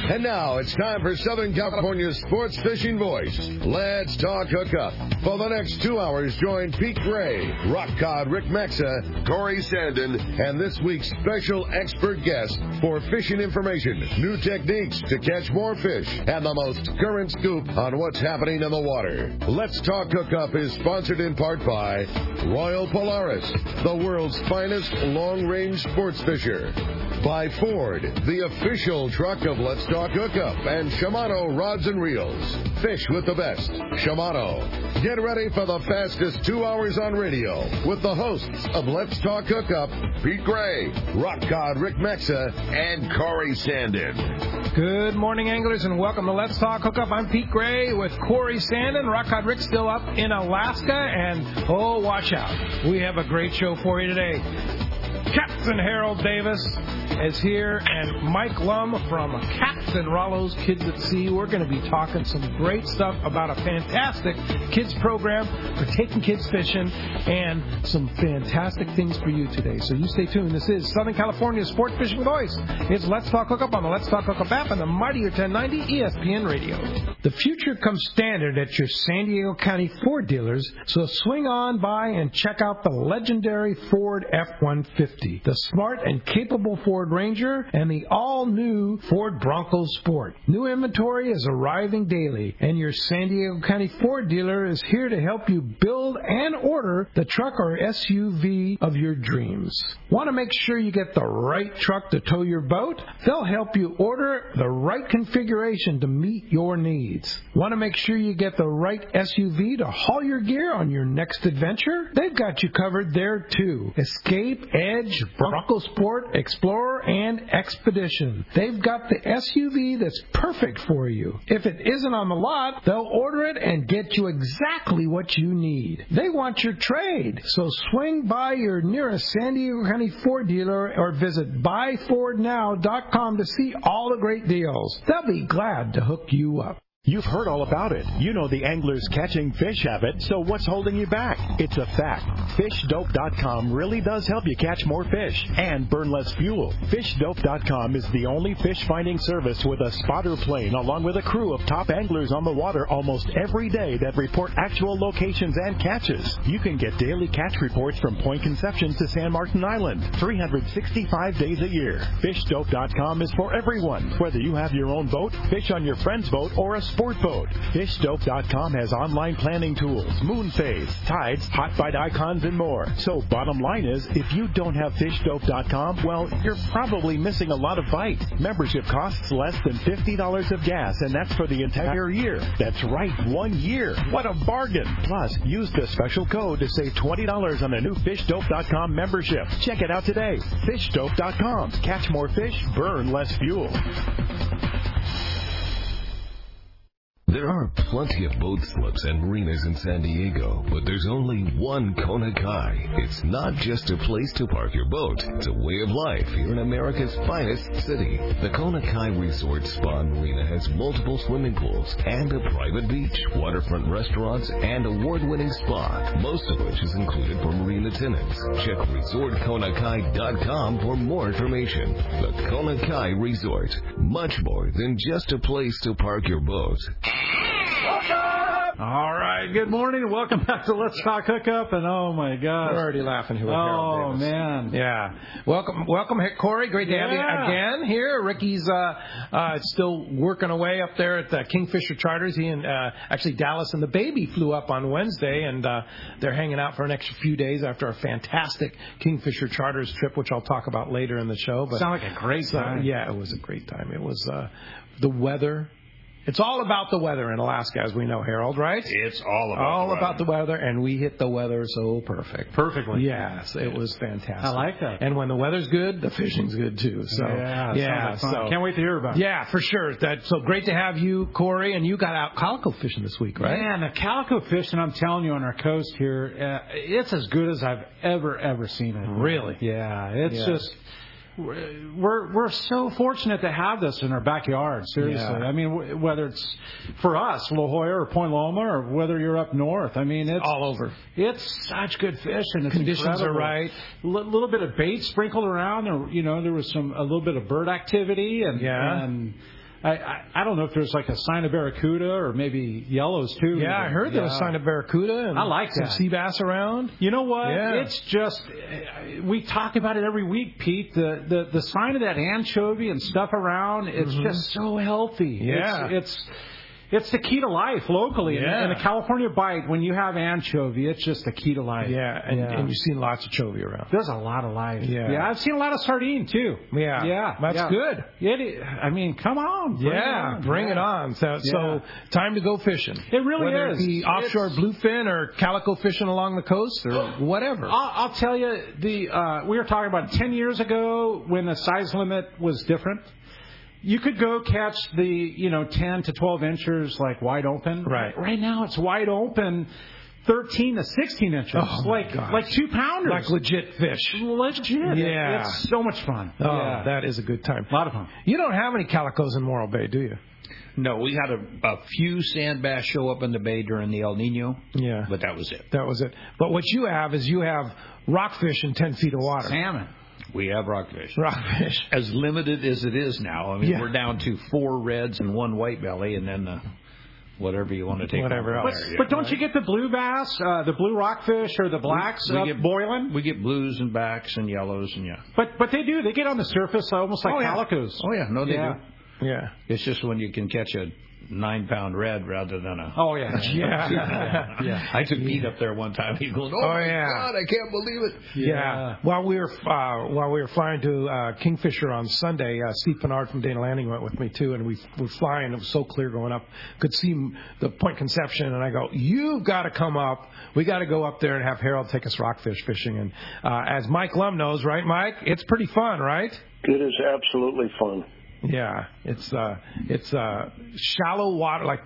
And now it's time for Southern California's sports fishing voice. Let's talk hookup. For the next 2 hours, join Pete Gray, Rock Cod Rick Mexa, Corey Sandin, and this week's special expert guest for fishing information, new techniques to catch more fish, and the most current scoop on what's happening in the water. Let's Talk Hookup is sponsored in part by Royal Polaris, the world's finest long-range sports fisher. By Ford, the official truck of Let's Talk Hookup, and Shimano Rods and Reels. Fish with the best. Shimano. Get ready for the fastest 2 hours on radio with the hosts of Let's Talk Hookup, Pete Gray, Rock Cod Rick Mexa, and Corey Sandin. Good morning, anglers, and welcome to Let's Talk Hookup. I'm Pete Gray with Corey Sandin. Rock Cod Rick still up in Alaska, and watch out. We have a great show for you today. Captain Harold Davis is here, and Mike Lum from Captain Rollo's Kids at Sea. We're going to be talking some great stuff about a fantastic kids program for taking kids fishing and some fantastic things for you today. So you stay tuned. This is Southern California's Sport Fishing Voice. It's Let's Talk Hookup on the Let's Talk Hookup app and the mightier 1090 ESPN Radio. The future comes standard at your San Diego County Ford dealers, so swing on by and check out the legendary Ford F-150, the smart and capable Ford Ranger, and the all-new Ford Bronco Sport. New inventory is arriving daily, and your San Diego County Ford dealer is here to help you build and order the truck or SUV of your dreams. Want to make sure you get the right truck to tow your boat? They'll help you order the right configuration to meet your needs. Want to make sure you get the right SUV to haul your gear on your next adventure? They've got you covered there too. Escape, Edge, Bronco Sport, Explorer, and Expedition. They've got the SUV that's perfect for you. If it isn't on the lot, they'll order it and get you exactly what you need. They want your trade, so swing by your nearest San Diego County Ford dealer or visit buyfordnow.com to see all the great deals. They'll be glad to hook you up. You've heard all about it. You know the angler's catching fish habit, so what's holding you back? It's a fact. FishDope.com really does help you catch more fish and burn less fuel. FishDope.com is the only fish finding service with a spotter plane along with a crew of top anglers on the water almost every day that report actual locations and catches. You can get daily catch reports from Point Conception to San Martin Island, 365 days a year. FishDope.com is for everyone, whether you have your own boat, fish on your friend's boat, or a sport boat. FishDope.com has online planning tools, moon phase, tides, hot bite icons, and more. So bottom line is, if you don't have FishDope.com, well, you're probably missing a lot of bites. Membership costs less than $50 of gas, and that's for the entire year. That's right, 1 year. What a bargain. Plus, use the special code to save $20 on a new FishDope.com membership. Check it out today. FishDope.com. Catch more fish, burn less fuel. There are plenty of boat slips and marinas in San Diego, but there's only one Kona Kai. It's not just a place to park your boat. It's a way of life here in America's finest city. The Kona Kai Resort Spa Marina has multiple swimming pools and a private beach, waterfront restaurants, and award-winning spa, most of which is included for marine attendants. Check ResortKonakai.com for more information. The Kona Kai Resort, much more than just a place to park your boat. All right, good morning and welcome back to Let's Talk Hookup. And oh my gosh, we're already laughing here with Harold Davis. Man, yeah. Welcome, Corey. Great to have you again here. Ricky's still working away up there at the Kingfisher Charters. He and actually Dallas and the baby flew up on Wednesday, and they're hanging out for an extra few days after a fantastic Kingfisher Charters trip, which I'll talk about later in the show. But sounded like a great time. Yeah, it was a great time. It was the weather. It's all about the weather in Alaska, as we know, Harold, right? It's all about the weather, and we hit the weather so perfectly. Yes, it was fantastic. I like that. And when the weather's good, the fishing's good too. So so can't wait to hear about it. Yeah, for sure. So great to have you, Corey, and you got out calico fishing this week, right? Man, the calico fishing, I'm telling you, on our coast here, it's as good as I've ever seen it. Really? Yeah, it's just. We're so fortunate to have this in our backyard, seriously. Yeah. I mean, whether it's for us, La Jolla or Point Loma, or whether you're up north. I mean, it's all over. It's such good fish, and it's conditions incredible. are right. A little bit of bait sprinkled around. There was a little bit of bird activity, and I don't know if there's like a sign of barracuda or maybe yellows too. Yeah, I heard there was a sign of barracuda and I like some that. sea bass around. You know what? Yeah. It's just, we talk about it every week, Pete. The sign of that anchovy and stuff around, it's just so healthy. Yeah. It's the key to life locally. Yeah. And the California bite, when you have anchovy, it's just the key to life. Yeah, and you've seen lots of chovy around. There's a lot of life. Yeah. I've seen a lot of sardine, too. Yeah. That's good. I mean, come on. Bring it on. So time to go fishing. It really Whether is. It be offshore bluefin or calico fishing along the coast or whatever. I'll tell you, we were talking about 10 years ago when the size limit was different. You could go catch the 10 to 12 inches like wide open. Right. Right now it's wide open, 13 to 16 inches. Oh, like 2-pounders. Like legit fish. Legit. Yeah. It's so much fun. Oh, yeah. that is a good time. A lot of fun. You don't have any calicos in Morro Bay, do you? No, we had a few sand bass show up in the bay during the El Nino. Yeah. But that was it. That was it. But what you have is rockfish in 10 feet of water. Salmon. We have rockfish. Rockfish. As limited as it is now. I mean, we're down to 4 reds and 1 white belly, and then whatever you want to take. Whatever else. But don't you get the blue bass, the blue rockfish, or the blacks boiling? We get blues and backs and yellows and But they do. They get on the surface almost like calicos. Oh yeah, no, they do. Yeah. It's just when you can catch a 9-pound red rather than a. Oh yeah. Yeah. I took Pete up there one time. He's going, my God, I can't believe it. Yeah. While we were flying to Kingfisher on Sunday, Steve Pinard from Dana Landing went with me too, and we were flying. It was so clear going up, could see the Point Conception, and I go, "You've got to come up. We got to go up there and have Harold take us rockfish fishing." And as Mike Lum knows, right, Mike? It's pretty fun, right? It is absolutely fun. Yeah, it's shallow water, like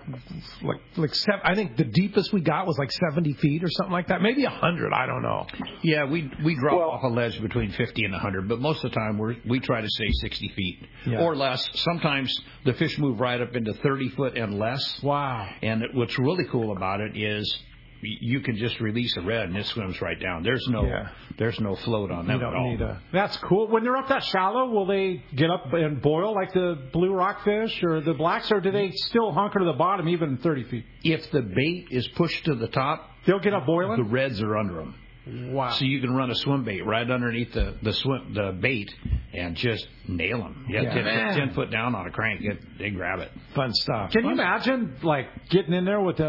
I think the deepest we got was like 70 feet or something like that, maybe 100. I don't know. Yeah, we drop off a ledge between 50 and 100, but most of the time we try to stay 60 feet or less. Sometimes the fish move right up into 30 foot and less. Wow! And what's really cool about it is you can just release a red and it swims right down. There's no float on them at all. That's cool. When they're up that shallow, will they get up and boil like the blue rockfish or the blacks, or do they still hunker to the bottom even 30 feet? If the bait is pushed to the top, they'll get up boiling? The reds are under them. Wow. So you can run a swim bait right underneath the bait and just nail them. 10 foot down on a crank, they grab it. Fun stuff. Can you imagine like getting in there with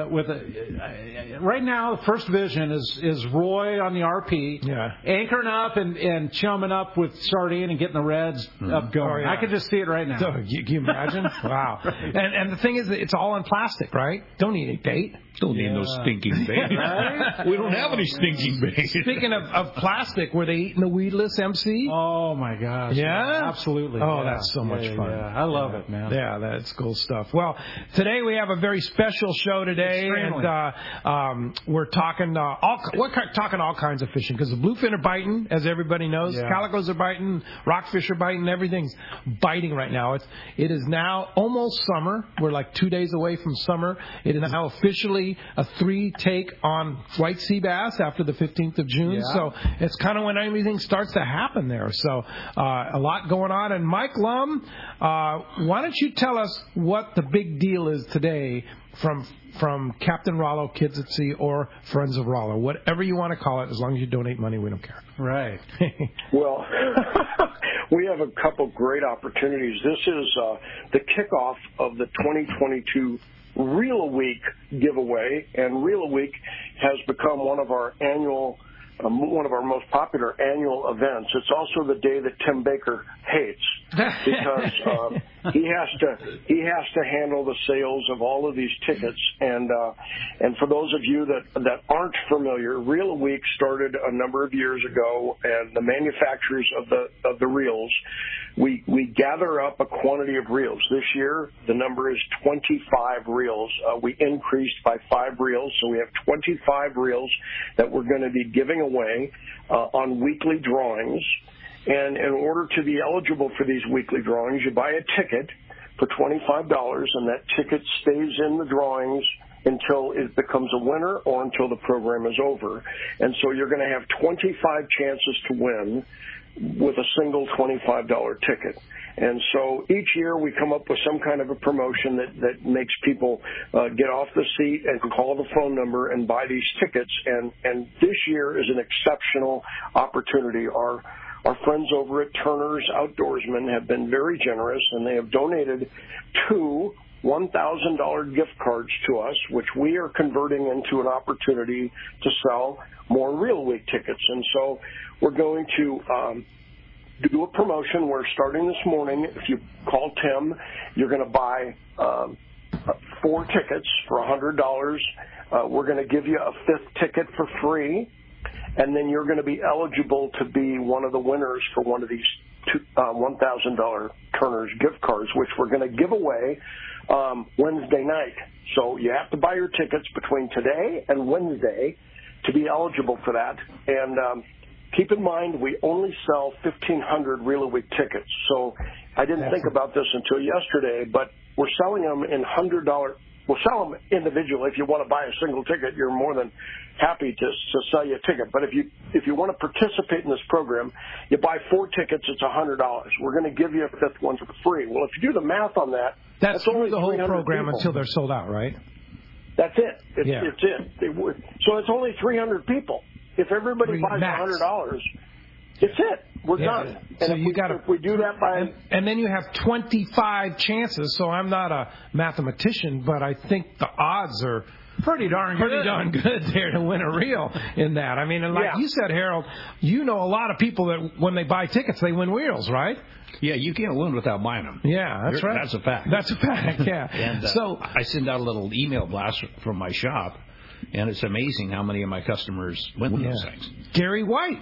a right now the first vision is Roy on the RP anchoring up and chumming up with sardine and getting the reds up going. Oh, yeah. I can just see it right now. So, can you imagine? Wow. And the thing is that it's all in plastic, right? Don't need any bait. Don't need no stinking bait. Right? We don't have any stinking bait. Speaking of plastic, were they eating the weedless MC? Oh my gosh! Yeah, absolutely. Oh, that's so much fun. Yeah. I love it, man. Yeah, that's cool stuff. Well, today we have a very special show today, and we're talking talking all kinds of fishing because the bluefin are biting, as everybody knows. Yeah. Calicos are biting, rockfish are biting. Everything's biting right now. It is now almost summer. We're like 2 days away from summer. It is now officially a 3-take on white sea bass after the 15th of June. Yeah. So it's kind of when everything starts to happen there. So a lot going on. And Mike Lum, why don't you tell us what the big deal is today from Captain Rollo, Kids at Sea, or Friends of Rollo, whatever you want to call it, as long as you donate money, we don't care. Right. Well, we have a couple great opportunities. This is the kickoff of the 2022 Reel a Week giveaway, and Reel a Week has become one of our most popular annual events. It's also the day that Tim Baker hates because he has to handle the sales of all of these tickets. And for those of you that aren't familiar, Reel a Week started a number of years ago, and the manufacturers of the reels, we gather up a quantity of reels. This year, the number is 25 reels. We increased by 5 reels, so we have 25 reels that we're going to be giving away on weekly drawings. And in order to be eligible for these weekly drawings, you buy a ticket for $25, and that ticket stays in the drawings until it becomes a winner or until the program is over. And so you're going to have 25 chances to win. with a single $25 ticket. And so each year we come up with some kind of a promotion that makes people get off the seat and call the phone number and buy these tickets. And this year is an exceptional opportunity. Our friends over at Turner's Outdoorsman have been very generous, and they have donated 2 $1,000 gift cards to us, which we are converting into an opportunity to sell more Real Week tickets. And so we're going to do a promotion. We're starting this morning. If you call Tim, you're going to buy 4 tickets for $100. We're going to give you a 5th ticket for free, and then you're going to be eligible to be one of the winners for one of these $1,000 Turner's gift cards, which we're going to give away Wednesday night. So you have to buy your tickets between today and Wednesday to be eligible for that. And keep in mind, we only sell 1,500 Real Week tickets. So I didn't think about this until yesterday, but we're selling them in $100. We'll sell them individually. If you want to buy a single ticket, you're more than happy to sell you a ticket. But if you want to participate in this program, you buy 4 tickets, it's $100. We're going to give you a 5th one for free. Well, if you do the math on that, that's only the whole program people. Until they're sold out, right? That's it. It's it. So it's only 300 people. If everybody buys $100, it's it. We're done. And so if we do that by... And then you have 25 chances, so I'm not a mathematician, but I think the odds are pretty darn good there to win a reel in that. I mean, and like you said, Harold, you know a lot of people that when they buy tickets, they win reels, right? Yeah, you can't win without buying them. Yeah, that's right. That's a fact. That's a fact, yeah. And so I send out a little email blast from my shop, and it's amazing how many of my customers win those things. Gary White,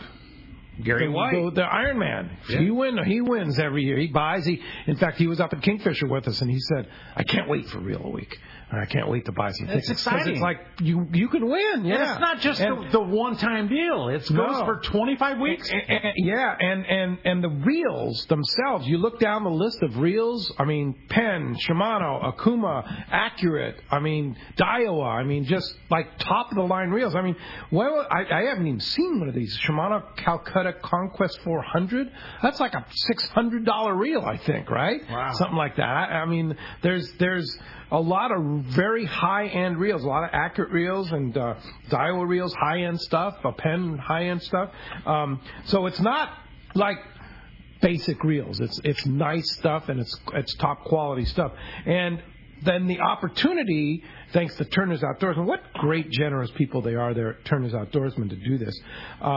the Iron Man. Yeah. He wins every year. He buys. In fact, he was up at Kingfisher with us, and he said, "I can't wait for Real Week. I can't wait to buy some tickets." It's exciting. It's like you can win. Yeah, and it's not just the one-time deal. It goes for 25 weeks. And the reels themselves. You look down the list of reels. I mean, Penn, Shimano, Akuma, Accurate. I mean, Daiwa. I mean, just like top of the line reels. I mean, I haven't even seen one of these. Shimano Calcutta Conquest 400. That's like a $600 reel, I think, right? Wow. Something like that. I mean, there's a lot of very high-end reels, a lot of Accurate reels and Daiwa reels, high-end stuff, a Penn high-end stuff. So it's not like basic reels. It's nice stuff and it's top quality stuff. And then the opportunity, thanks to Turner's Outdoorsman, what great, generous people they are there at Turner's Outdoorsman to do this.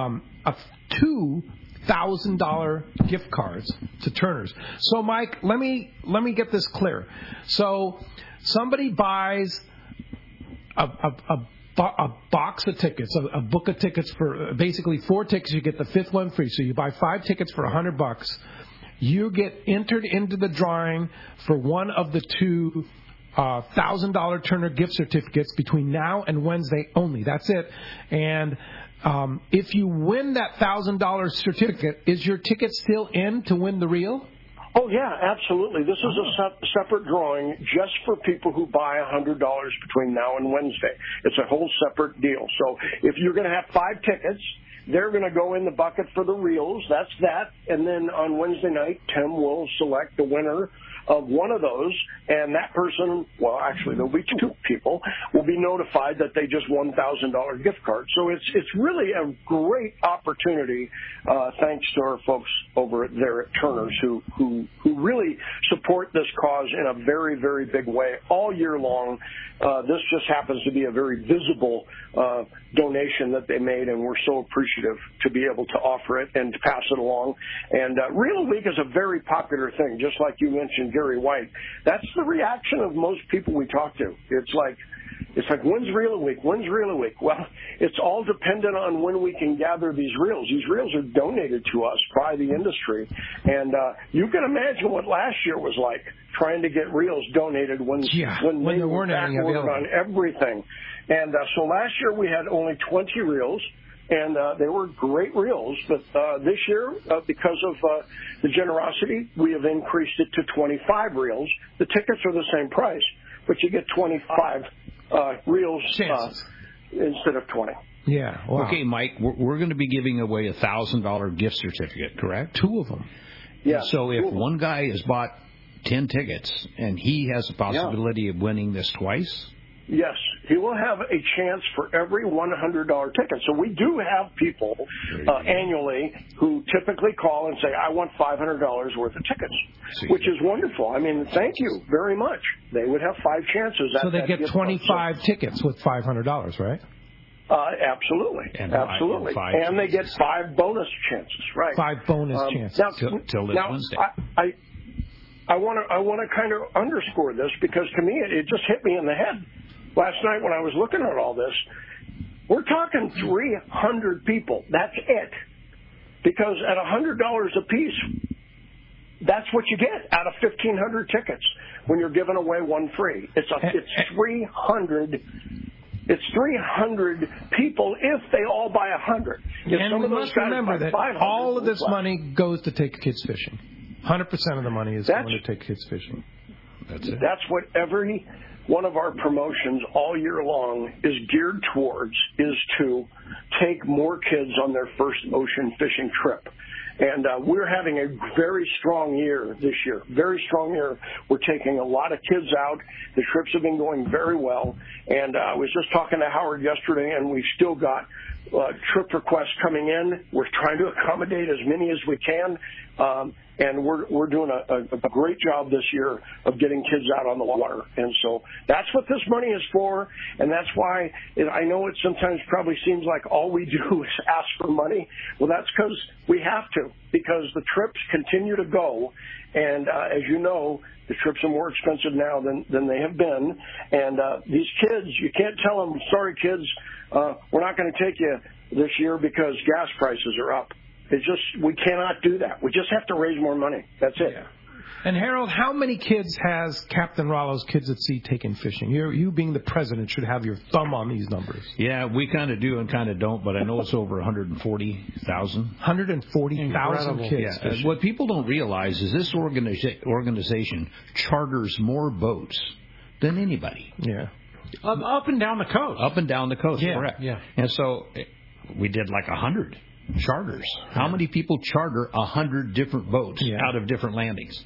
$2,000 gift cards to Turner's. So, Mike, let me get this clear. So, somebody buys a box of tickets, a book of tickets for basically 4 tickets. You get the 5th one free. So you buy 5 tickets for $100. You get entered into the drawing for one of the 2 $1,000 Turner gift certificates between now and Wednesday only. That's it. And if you win that $1,000 certificate, is your ticket still in to win the reel? Oh, yeah, absolutely. This is a separate drawing just for people who buy $100 between now and Wednesday. It's a whole separate deal. So if you're going to have 5 tickets, they're going to go in the bucket for the reels. That's that. And then on Wednesday night, Tim will select the winner of one of those, and that person, well, actually, there'll be 2 people, will be notified that they just won $1,000 gift card. So it's really a great opportunity, thanks to our folks over there at Turner's who really support this cause in a very, very big way all year long. This just happens to be a very visible donation that they made, and we're so appreciative to be able to offer it and to pass it along. And Real Week is a very popular thing, just like you mentioned, Gary White. That's the reaction of most people we talk to. It's like, when's Real Week? When's Real Week? Well, it's all dependent on when we can gather these reels. These reels are donated to us by the industry. And you can imagine what last year was like, trying to get reels donated when they were backward on everything. And so last year we had only 20 reels. And they were great reels, but this year, because of the generosity, we have increased it to 25 reels. The tickets are the same price, but you get 25 reels instead of 20. Yeah. Wow. Okay, Mike, we're going to be giving away a $1,000 gift certificate, correct? 2 of them. Yeah. So if one guy has bought 10 tickets and he has the possibility of winning this twice? Yes, he will have a chance for every $100 ticket. So we do have people annually who typically call and say, I want $500 worth of tickets, which is wonderful. I mean, thank you very much. They would have 5 chances. So they get 25 tickets with $500, right? Absolutely. Absolutely. And they get 5 bonus chances, right? 5 bonus chances. Till this Wednesday. I want to kind of underscore this because to me it just hit me in the head last night when I was looking at all this. We're talking 300 people. That's it. Because at $100 a piece, that's what you get out of 1,500 tickets when you're giving away 1 free. It's 300. It's 300 people if they all buy 100. And we must remember that all of this money goes to take kids fishing. 100% of the money is going to take kids fishing. That's it. That's what every one of our promotions all year long is geared towards, is to take more kids on their first ocean fishing trip. And we're having a very strong year this year, very strong year. We're taking a lot of kids out. The trips have been going very well. And I was just talking to Howard yesterday, and we've still got trip requests coming in. We're trying to accommodate as many as we can. And we're doing a great job this year of getting kids out on the water. And so that's what this money is for, and that's why I know it sometimes probably seems like all we do is ask for money. Well, that's because we have to, because the trips continue to go. And as you know, the trips are more expensive now than they have been. And these kids, you can't tell them, sorry, kids, we're not going to take you this year because gas prices are up. It's just, we cannot do that. We just have to raise more money. That's it. Yeah. And Harold, how many kids has Captain Rollo's Kids at Sea taken fishing? You being the president should have your thumb on these numbers. Yeah, we kind of do and kind of don't, but I know it's over 140,000. 140,000 kids. Yeah. What people don't realize is this organization charters more boats than anybody. Yeah. Up and down the coast. Up and down the coast, yeah, correct. Yeah. And so we did like 100 charters. How many people charter 100 different boats out of different landings?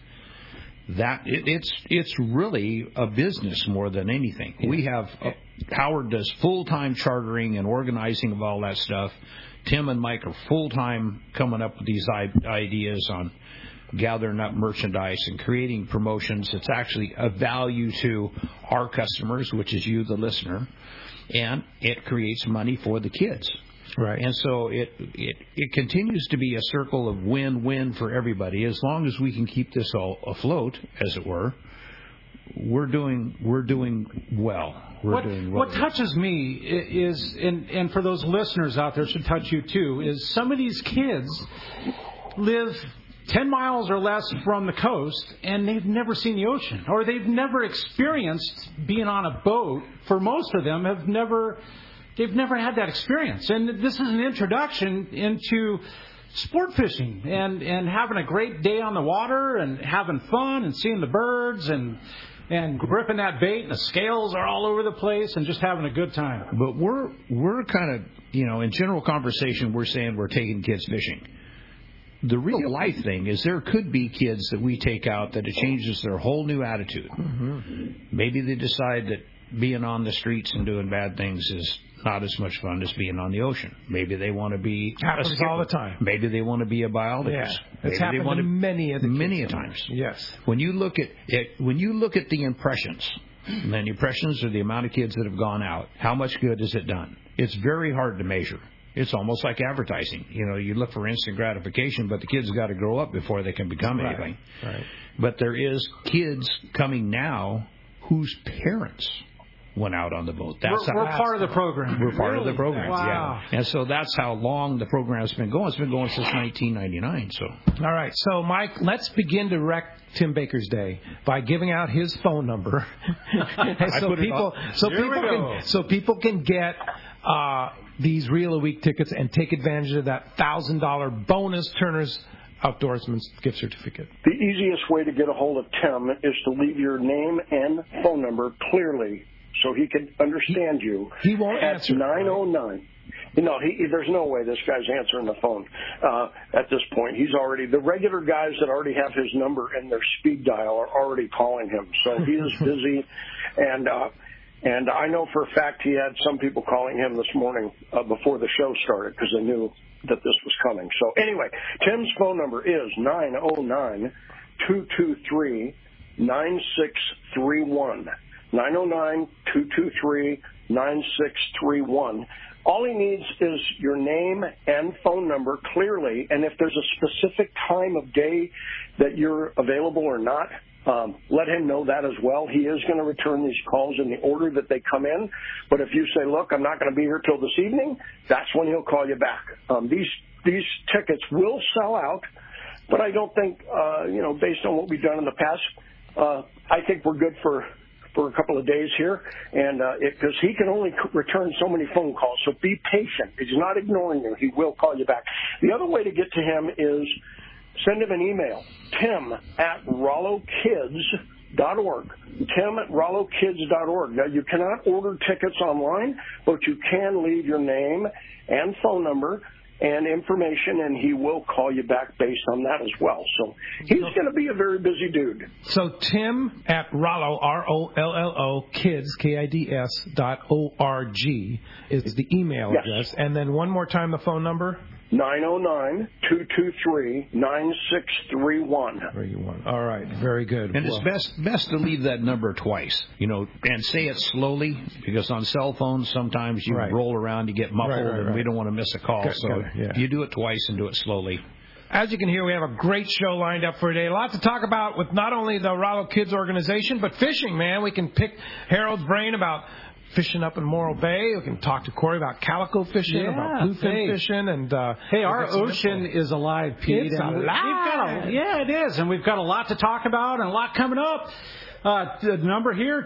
It's really a business more than anything. Yeah. We have Howard does full-time chartering and organizing of all that stuff. Tim and Mike are full-time coming up with these ideas on gathering up merchandise and creating promotions. It's actually a value to our customers, which is you, the listener, and it creates money for the kids. Right. And so it continues to be a circle of win-win for everybody. As long as we can keep this all afloat, as it were, we're doing well. What touches me is, and for those listeners out there, should touch you too, is some of these kids live 10 miles or less from the coast, and they've never seen the ocean, or they've never experienced being on a boat. For most of them, they've never had that experience. And this is an introduction into sport fishing and having a great day on the water and having fun and seeing the birds and gripping that bait, and the scales are all over the place, and just having a good time. But we're kind of, in general conversation, we're saying we're taking kids fishing. The real life thing is there could be kids that we take out that it changes their whole new attitude. Mm-hmm. Maybe they decide that being on the streets and doing bad things is not as much fun as being on the ocean. Maybe they want to be happens all the time. Maybe they want to be a biologist. Yeah, it's happened to many times. Yes. When you look at the impressions, and the impressions are the amount of kids that have gone out, how much good has it done? It's very hard to measure. It's almost like advertising. You look for instant gratification, but the kids got to grow up before they can become anything. Right. But there is kids coming now whose parents went out on the boat. We're part of the program. We're part of the program. Wow. Yeah. And so that's how long the program's been going. It's been going since 1999. So. All right. So, Mike, let's begin to wreck Tim Baker's day by giving out his phone number, so people can get these Reel a Week tickets and take advantage of that $1,000 bonus Turner's Outdoorsman's gift certificate. The easiest way to get a hold of Tim is to leave your name and phone number clearly so he can understand you. He won't answer. 909. There's no way this guy's answering the phone at this point. He's already, the regular guys that already have his number in their speed dial are already calling him. So he is busy, and I know for a fact he had some people calling him this morning before the show started because they knew that this was coming. So anyway, Tim's phone number is 909-223-9631. 909-223-9631. All he needs is your name and phone number clearly, and if there's a specific time of day that you're available or not, let him know that as well. He is going to return these calls in the order that they come in, but if you say, look, I'm not going to be here till this evening, that's when he'll call you back. These tickets will sell out, but I don't think, based on what we've done in the past, I think we're good for a couple of days here, and because he can only return so many phone calls, so be patient. He's not ignoring you. He will call you back. The other way to get to him is send him an email, tim@RolloKids.org. tim@RolloKids.org. Now, you cannot order tickets online, but you can leave your name and phone number and information, and he will call you back based on that as well. So he's going to be a very busy dude. So Tim at Rollo, ROLLO, kids, KIDS.org is the email address. And then one more time, the phone number? 909-223-9631. All right, very good. And it's best to leave that number twice, and say it slowly, because on cell phones sometimes you roll around, you get muffled, and we don't want to miss a call. You do it twice and do it slowly. As you can hear, we have a great show lined up for today. A lot to talk about with not only the Rollo Kids organization, but fishing, man. We can pick Harold's brain about fishing up in Morro Bay. We can talk to Corey about calico fishing, about bluefin fishing, and our ocean is alive, Pete. It's alive. It is, and we've got a lot to talk about and a lot coming up. The number here,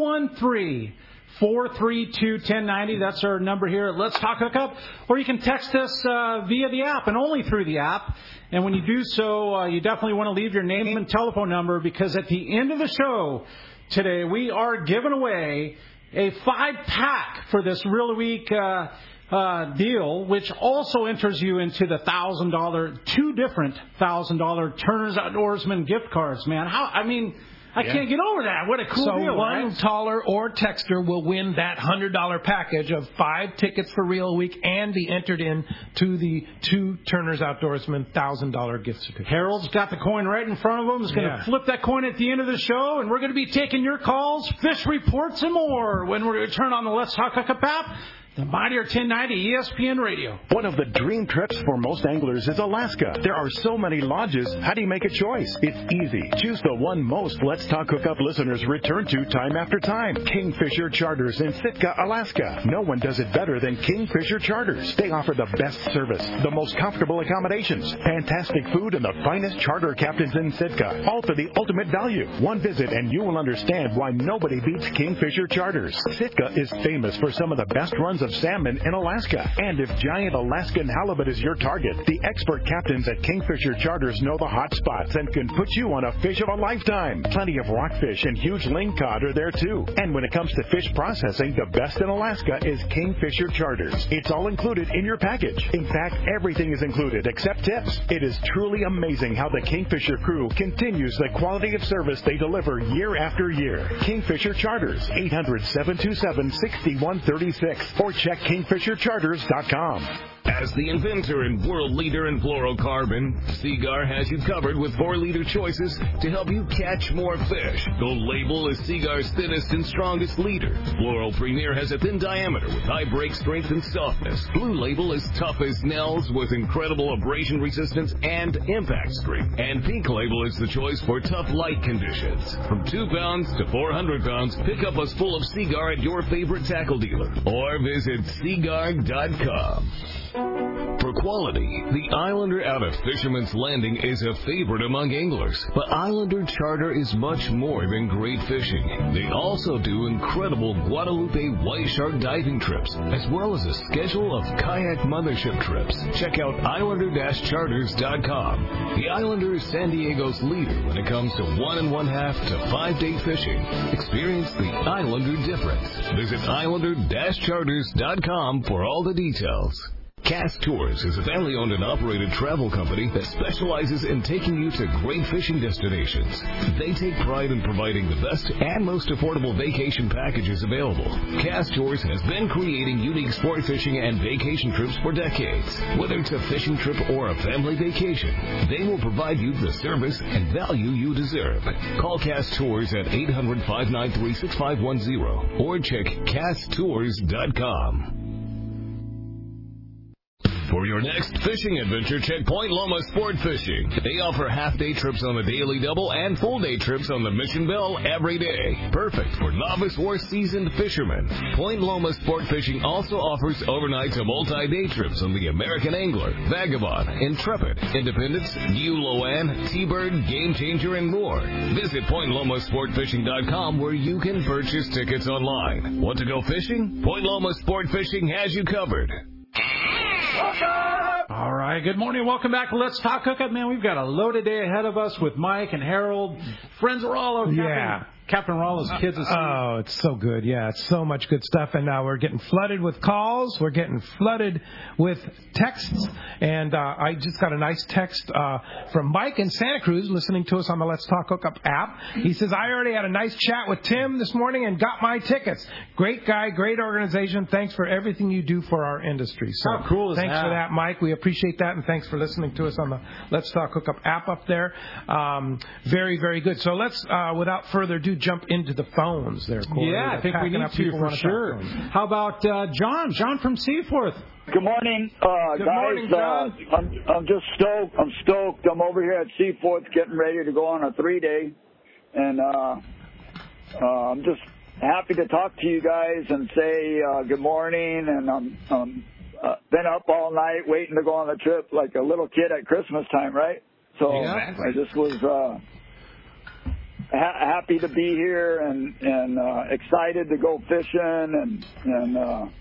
213-432-1090. That's our number here at Let's Talk Hookup. Or you can text us via the app, and only through the app. And when you do so, you definitely want to leave your name and telephone number, because at the end of the show today, we are giving away a 5-pack for this Reel of the Week deal, which also enters you into the two different $1,000 Turner's Outdoorsman gift cards, man. I can't get over that. What a cool deal. So one caller or texter will win that $100 package of 5 tickets for Reel of the Week and be entered in to the 2 Turner's Outdoorsman $1,000 gift certificate. Harold's got the coin right in front of him. He's going to flip that coin at the end of the show, and we're going to be taking your calls, fish reports, and more when we return on the Let's Talk Hookup app. The Mightier 1090 ESPN Radio. One of the dream trips for most anglers is Alaska. There are so many lodges. How do you make a choice? It's easy. Choose the one most Let's Talk Hookup listeners return to time after time. Kingfisher Charters in Sitka, Alaska. No one does it better than Kingfisher Charters. They offer the best service, the most comfortable accommodations, fantastic food, and the finest charter captains in Sitka. All for the ultimate value. One visit and you will understand why nobody beats Kingfisher Charters. Sitka is famous for some of the best runs of salmon in Alaska. And if giant Alaskan halibut is your target, the expert captains at Kingfisher Charters know the hot spots and can put you on a fish of a lifetime. Plenty of rockfish and huge lingcod are there too. And when it comes to fish processing, the best in Alaska is Kingfisher Charters. It's all included in your package. In fact, everything is included except tips. It is truly amazing how the Kingfisher crew continues the quality of service they deliver year after year. Kingfisher Charters, 800-727-6136, or check KingfisherCharters.com. As the inventor and world leader in fluorocarbon, Seaguar has you covered with 4-liter choices to help you catch more fish. Gold Label is Seaguar's thinnest and strongest leader. Floral Premier has a thin diameter with high break strength and softness. Blue Label is tough as nails with incredible abrasion resistance and impact strength. And Pink Label is the choice for tough light conditions. From 2 pounds to 400 pounds, pick up a spool of Seaguar at your favorite tackle dealer or visit Seaguar.com. For quality. The Islander out of Fisherman's Landing is a favorite among anglers, but Islander Charter is much more than great fishing. They also do incredible Guadalupe white shark diving trips, as well as a schedule of kayak mothership trips. Check out Islander-Charters.com. The Islander is San Diego's leader when it comes to 1 1/2 to 5 day fishing. Experience the Islander difference. Visit Islander-Charters.com for all the details. Cast Tours is a family-owned and operated travel company that specializes in taking you to great fishing destinations. They take pride in providing the best and most affordable vacation packages available. Cast Tours has been creating unique sport fishing and vacation trips for decades. Whether it's a fishing trip or a family vacation, they will provide you the service and value you deserve. Call Cast Tours at 800-593-6510 or check casttours.com. For your next fishing adventure, check Point Loma Sport Fishing. They offer half-day trips on the Daily Double and full-day trips on the Mission Belle every day. Perfect for novice or seasoned fishermen. Point Loma Sport Fishing also offers overnight to multi-day trips on the American Angler, Vagabond, Intrepid, Independence, ULOAN, T-Bird, Game Changer, and more. Visit PointLomaSportFishing.com where you can purchase tickets online. Want to go fishing? Point Loma Sport Fishing has you covered. All right, good morning. Welcome back to Let's Talk Hookup. Man, we've got a loaded day ahead of us with Mike and Harold. Friends are all over. Captain Rollo's kids. Oh, it's so good. Yeah, it's so much good stuff. And we're getting flooded with calls. We're getting flooded with texts. And I just got a nice text from Mike in Santa Cruz listening to us on the Let's Talk Hookup app. He says, I already had a nice chat with Tim this morning and got my tickets. Great guy, great organization. Thanks for everything you do for our industry. So how cool is thanks for that, Mike. We appreciate that. And thanks for listening to us on the Let's Talk Hookup app up there. Very, very good. So let's, without further ado, jump into the phones there, Corey. Yeah, I think we need to for sure. How about John? John from Seaforth. Good morning, Good guys. morning, John. I'm just stoked. I'm stoked. I'm over here at Seaforth getting ready to go on a 3-day. And I'm just happy to talk to you guys and say good morning. And I'm been up all night waiting to go on the trip like a little kid at Christmas time, right? So I just was... happy to be here and excited to go fishing and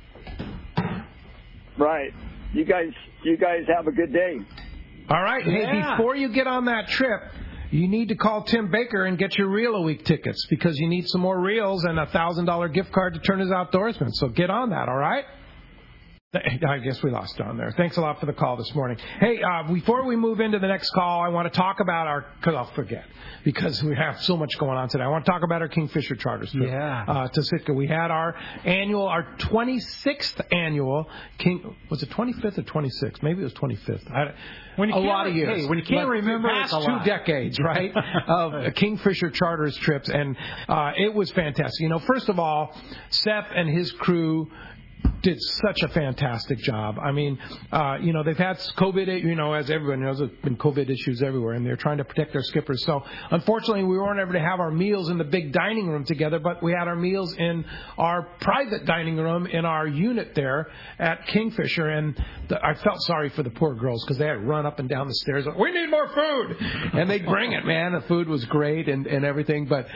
right. You guys have a good day. All right. Hey, before you get on that trip, you need to call Tim Baker and get your Reel a Week tickets because you need some more reels and a $1,000 gift card to turn his outdoorsman. So get on that. All right. I guess we lost John there. Thanks a lot for the call this morning. Hey, before we move into the next call, I want to talk about because I'll forget, because we have so much going on today. I want to talk about our Kingfisher Charters trip to Sitka. We had our 26th annual was it 25th or 26th? Maybe it was 25th. A lot of years. Hey, when you can't remember, the past 2 decades, right, of Kingfisher Charters trips, and it was fantastic. You know, first of all, Seth and his crew did such a fantastic job. I mean, they've had COVID, as everyone knows, there's been COVID issues everywhere, and they're trying to protect their skippers. So, unfortunately, we weren't able to have our meals in the big dining room together, but we had our meals in our private dining room in our unit there at Kingfisher, and I felt sorry for the poor girls because they had to run up and down the stairs. We need more food, and they'd bring it, man. The food was great and everything, but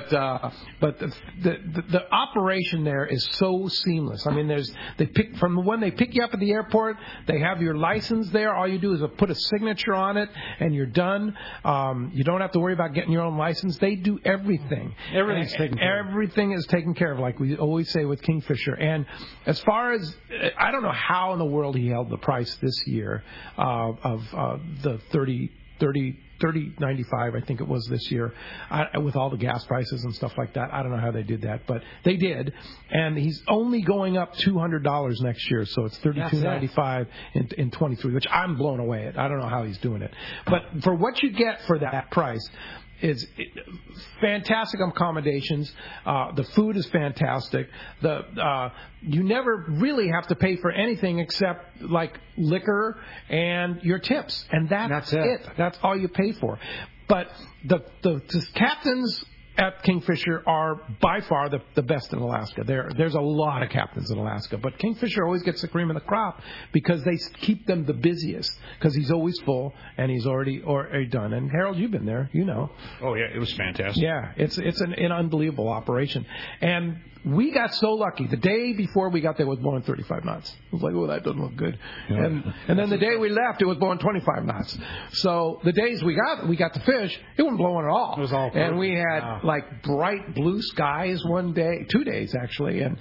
the operation there is so seamless. I mean, they pick from when they pick you up at the airport, they have your license there. All you do is put a signature on it, and you're done. You don't have to worry about getting your own license. They do everything. Everything's taken care of. Everything is taken care of, like we always say with Kingfisher. And as far as I don't know how in the world he held the price this year of the $30.95, I think it was this year, with all the gas prices and stuff like that. I don't know how they did that, but they did. And he's only going up $200 next year, so it's $32.95 in 23, which I'm blown away at. I don't know how he's doing it. But for what you get for that price, is fantastic accommodations. The food is fantastic. You never really have to pay for anything except like liquor and your tips, and that's it. That's all you pay for. But the captains at Kingfisher are by far the best in Alaska. There's a lot of captains in Alaska, but Kingfisher always gets the cream of the crop because they keep them the busiest because he's always full and he's already done. And Harold, you've been there, you know. Oh yeah, it was fantastic. Yeah, it's an unbelievable operation. And we got so lucky. The day before we got there, it was blowing 35 knots. I was like, oh, that doesn't look good. Yeah. And then the day we left, it was blowing 25 knots. So the days we got to fish, it wasn't blowing at all. It was all perfect. And we had like bright blue skies 2 days actually, and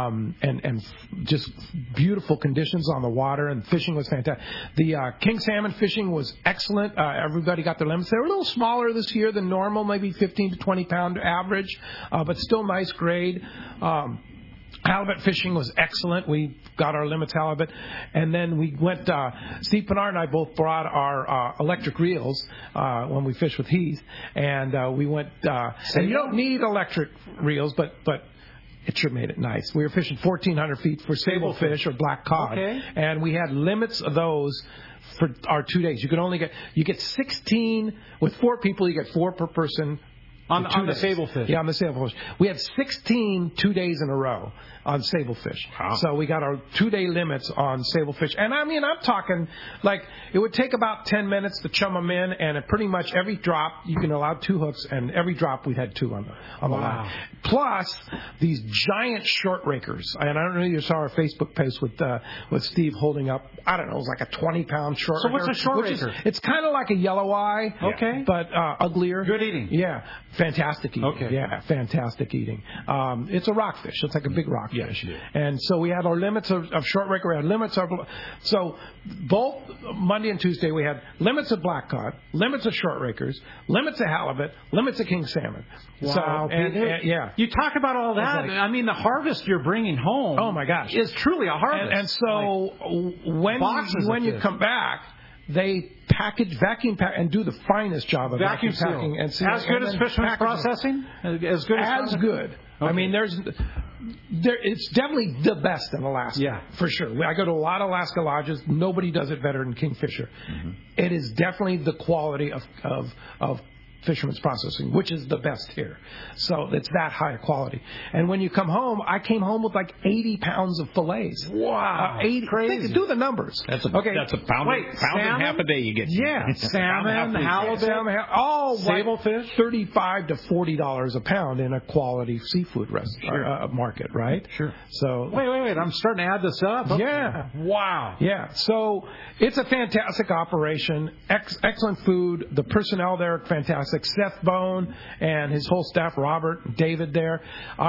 just beautiful conditions on the water, and fishing was fantastic. The king salmon fishing was excellent. Everybody got their limits. They were a little smaller this year than normal, maybe 15 to 20 pound average, but still nice grade. Halibut fishing was excellent. We got our limits halibut. And then we went, Steve Pinard and I both brought our electric reels when we fished with Heath. And we went, and you don't need electric reels, but it sure made it nice. We were fishing 1,400 feet for sablefish or black cod. Okay. And we had limits of those for our 2 days. You get 16, with 4 people, you get 4 per person. On the sablefish. Yeah, on the sablefish. We had 16 2 days in a row on sablefish. Wow. So we got our 2-day limits on sablefish. And I mean, I'm talking like it would take about 10 minutes to chum them in, and pretty much every drop you can allow 2 hooks, and every drop we had 2 on the line. Plus these giant short rakers. And I don't know if you saw our Facebook post with Steve holding up, I don't know, it was like a 20-pound short raker. So what's a short raker? It's kind of like a yellow eye, okay, but uglier. Good eating. Yeah, fantastic eating. Okay. Yeah, fantastic eating. It's a rockfish. It's like a big rockfish. Yeah. And so we had our limits of short raker. We had limits of, so both Monday and Tuesday we had limits of black cod, limits of short rakers, limits of halibut, limits of king salmon. Wow. So, and yeah. You talk about all that. Like, I mean, the harvest you're bringing home. Oh my gosh, is truly a harvest. And so when you come back, they vacuum pack, and do the finest job of vacuum packing and sealing. As good as Fisherman's Processing? As good as good. Okay. I mean, it's definitely the best in Alaska. Yeah, for sure. I go to a lot of Alaska lodges. Nobody does it better than Kingfisher. Mm-hmm. It is definitely the quality of Fisherman's Processing, which is the best here. So it's that high a quality. And when you come home, I came home with like 80 pounds of fillets. Wow. 80. Crazy. Do the numbers. That's a pound and half a day you get. Yeah. Salmon, halibut, all sablefish. $35 to $40 a pound in a quality seafood market, right? Sure. So wait. I'm starting to add this up. Okay. Yeah. Wow. Yeah. So it's a fantastic operation. Excellent food. The personnel there are fantastic. Seth Bone and his whole staff, Robert, David there.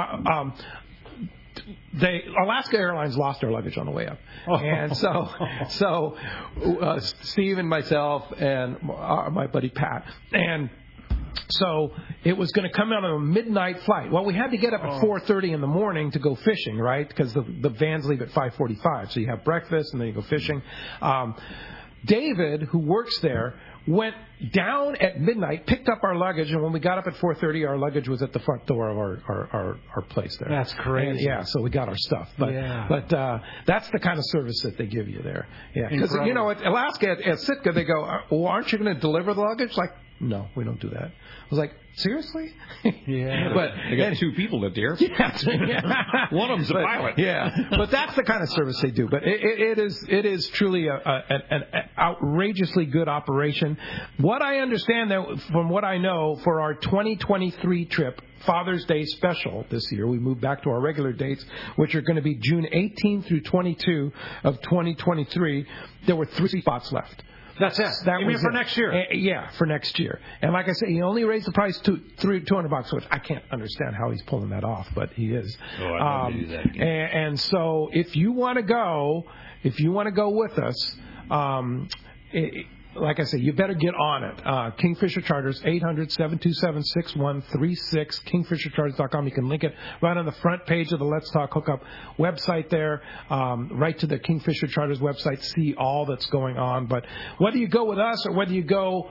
Alaska Airlines lost their luggage on the way up, and so Steve and myself and my buddy Pat, and so it was going to come out on a midnight flight. Well, we had to get up at 4:30 in the morning to go fishing, right? Because the vans leave at 5:45, so you have breakfast and then you go fishing. David, who works there, went down at midnight, picked up our luggage, and when we got up at 4:30, our luggage was at the front door of our place there. That's crazy. And, so we got our stuff. But that's the kind of service that they give you there. Yeah, because at Alaska at Sitka they go, well, aren't you going to deliver the luggage? Like, no, we don't do that. I was like, seriously? Yeah. But they got 2 people at the airport. Yeah. One of them's a pilot. Yeah. But that's the kind of service they do. But it is truly an outrageously good operation. What I understand, from what I know, for our 2023 trip, Father's Day special this year, we moved back to our regular dates, which are going to be June 18 through 22 of 2023. There were 3 spots left. That's it. You mean for next year? Yeah, for next year. And like I say, he only raised the price to $200, which I can't understand how he's pulling that off, but he is. Oh, I'd love to do that again. And so, if you want to go with us, like I say, you better get on it. Kingfisher Charters, 800-727-6136, kingfishercharters.com. You can link it right on the front page of the Let's Talk Hookup website there, right to the Kingfisher Charters website, see all that's going on. But whether you go with us or whether you go